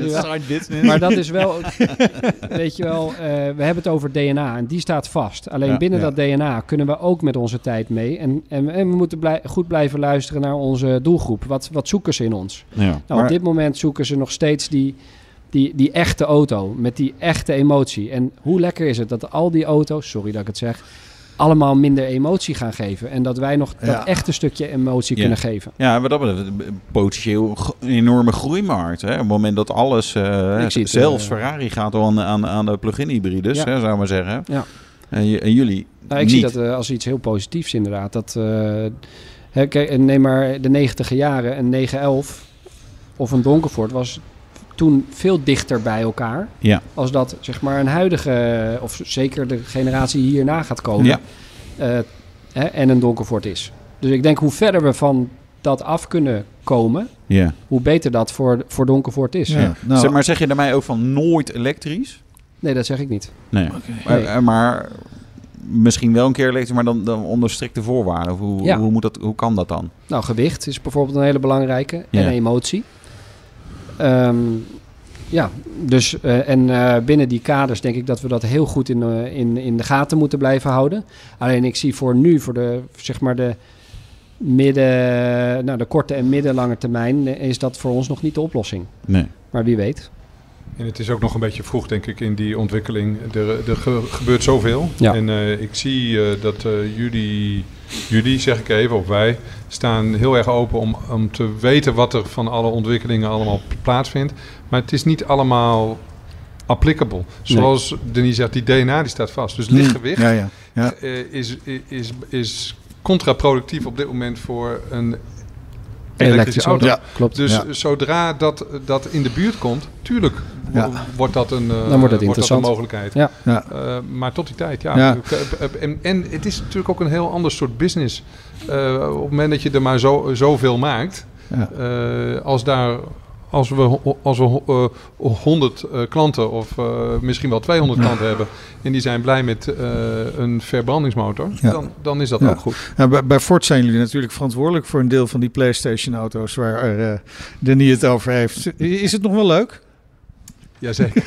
ja, maar dat is wel, weet je wel, uh, we hebben het over D N A en die staat vast. Alleen ja, binnen ja. dat D N A kunnen we ook met onze tijd mee. En, en, en we moeten blij, goed blijven luisteren naar onze doelgroep. Wat, wat zoeken ze in ons? Ja, nou, maar... Op dit moment zoeken ze nog steeds die... Die, die echte auto, met die echte emotie. En hoe lekker is het dat al die auto's, sorry dat ik het zeg, allemaal minder emotie gaan geven. En dat wij nog ja. dat echte stukje emotie ja. kunnen geven. Ja, maar dat betreft potentieel een enorme groeimarkt. Hè? Op het moment dat alles, uh, zelfs het, uh, Ferrari gaat al aan, aan, aan de plug-in hybrides, ja. hè, zou ik maar zeggen. Ja. En, j- en jullie nou, ik niet. zie dat uh, als iets heel positiefs inderdaad. Dat, uh, hè, kijk, neem maar de negentiger jaren, een negen elf of een Donkervoort was... toen veel dichter bij elkaar. Ja. Als dat zeg maar een huidige, of zeker de generatie hierna gaat komen. Ja. Uh, hè, en een Donkervoort is. Dus ik denk hoe verder we van dat af kunnen komen, ja. hoe beter dat voor, voor Donkervoort is. Ja. Ja. Nou, zeg maar zeg je daarmee ook van nooit elektrisch? Nee, dat zeg ik niet. Nee. Okay. Maar, nee. maar misschien wel een keer elektrisch, maar dan, dan onder strikte voorwaarden. Hoe, Ja. hoe, moet dat, hoe kan dat dan? Nou, gewicht is bijvoorbeeld een hele belangrijke. Ja. En emotie. Um, ja, dus uh, en uh, binnen die kaders denk ik dat we dat heel goed in, uh, in, in de gaten moeten blijven houden. Alleen ik zie voor nu, voor de, zeg maar de midden, nou de korte en middellange termijn, is dat voor ons nog niet de oplossing. Nee. Maar wie weet. En het is ook nog een beetje vroeg, denk ik, in die ontwikkeling. Er, er ge- gebeurt zoveel. Ja. En uh, ik zie uh, dat uh, jullie, jullie, zeg ik even, of wij, staan heel erg open om, om te weten wat er van alle ontwikkelingen allemaal plaatsvindt. Maar het is niet allemaal applicable. Zoals nee. Denis zegt, die D N A die staat vast. Dus lichtgewicht ja, ja. Ja. uh, is, is, is contraproductief op dit moment voor een elektrische auto. Ja, klopt. Dus ja. zodra dat, dat in de buurt komt, tuurlijk ja. wordt dat een, uh, Dan wordt het wordt dat een mogelijkheid. Ja. Ja. Uh, maar tot die tijd, ja. ja. En, en het is natuurlijk ook een heel ander soort business. Uh, op het moment dat je er maar zo, zoveel maakt, ja. uh, als daar... Als we, als we uh, honderd uh, klanten of uh, misschien wel tweehonderd ja. klanten hebben en die zijn blij met uh, een verbrandingsmotor, ja. dan, dan is dat ja. ook goed. Ja, bij, bij Ford zijn jullie natuurlijk verantwoordelijk voor een deel van die PlayStation-auto's waar uh, Denis het over heeft. Is het nog wel leuk? Jazeker.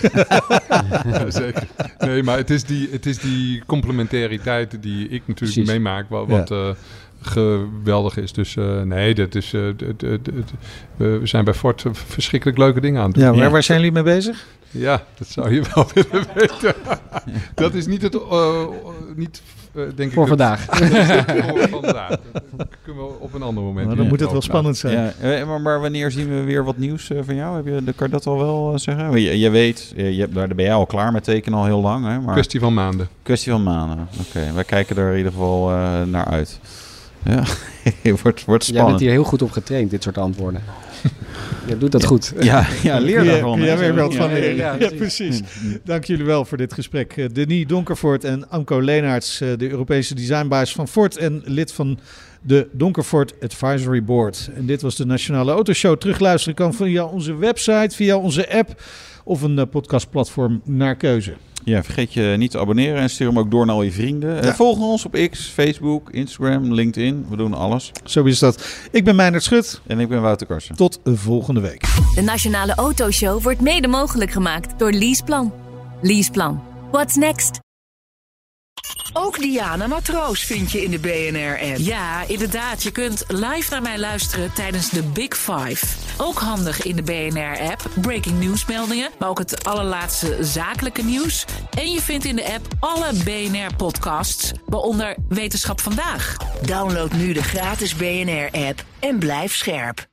ja, zeker. Nee, maar het is die, het is die complementariteit die ik natuurlijk Precies. meemaak, wat... wat ja. uh, geweldig is. Dus uh, nee, dat is, uh, d- d- d- d- we zijn bij Ford verschrikkelijk leuke dingen aan het doen. Ja, waar, waar zijn jullie mee bezig? Ja, dat zou je wel willen weten. Dat is niet het, uh, niet, uh, denk voor ik... vandaag. Het, voor vandaag. Dat kunnen we op een ander moment. Nou, dan moet het wel spannend zijn. Ja, maar, maar wanneer zien we weer wat nieuws uh, van jou? Heb je, kan je dat al wel uh, zeggen? Je, je weet, je, je, daar ben jij al klaar met tekenen al heel lang. Hè? Maar kwestie van maanden. Kwestie van maanden, oké. Okay. Wij kijken er in ieder geval uh, naar uit. Ja, het wordt, wordt spannend. Jij bent hier heel goed op getraind, dit soort antwoorden. Je doet dat ja. goed. Ja, ja leer daarvan. Kun jij weer wat van ja, leren. ja, ja, precies. Dank jullie wel voor dit gesprek. Denis Donkervoort en Amco Leenaerts, de Europese designbaas van Ford en lid van de Donkervoort Advisory Board. En dit was de Nationale Autoshow. Terugluisteren kan via onze website, via onze app of een podcastplatform naar keuze. Ja, vergeet je niet te abonneren en stuur hem ook door naar al je vrienden. Ja. Volg ons op X, Facebook, Instagram, LinkedIn. We doen alles. Zo is dat. Ik ben Meijnerd Schut. En ik ben Wouter Karsen. Tot volgende week. De Nationale Autoshow wordt mede mogelijk gemaakt door Leaseplan. Leaseplan. What's next? Ook Diana Matroos vind je in de B N R-app. Ja, inderdaad. Je kunt live naar mij luisteren tijdens de Big Five. Ook handig in de B N R-app. Breaking nieuwsmeldingen, maar ook het allerlaatste zakelijke nieuws. En je vindt in de app alle B N R-podcasts, waaronder Wetenschap Vandaag. Download nu de gratis B N R-app en blijf scherp.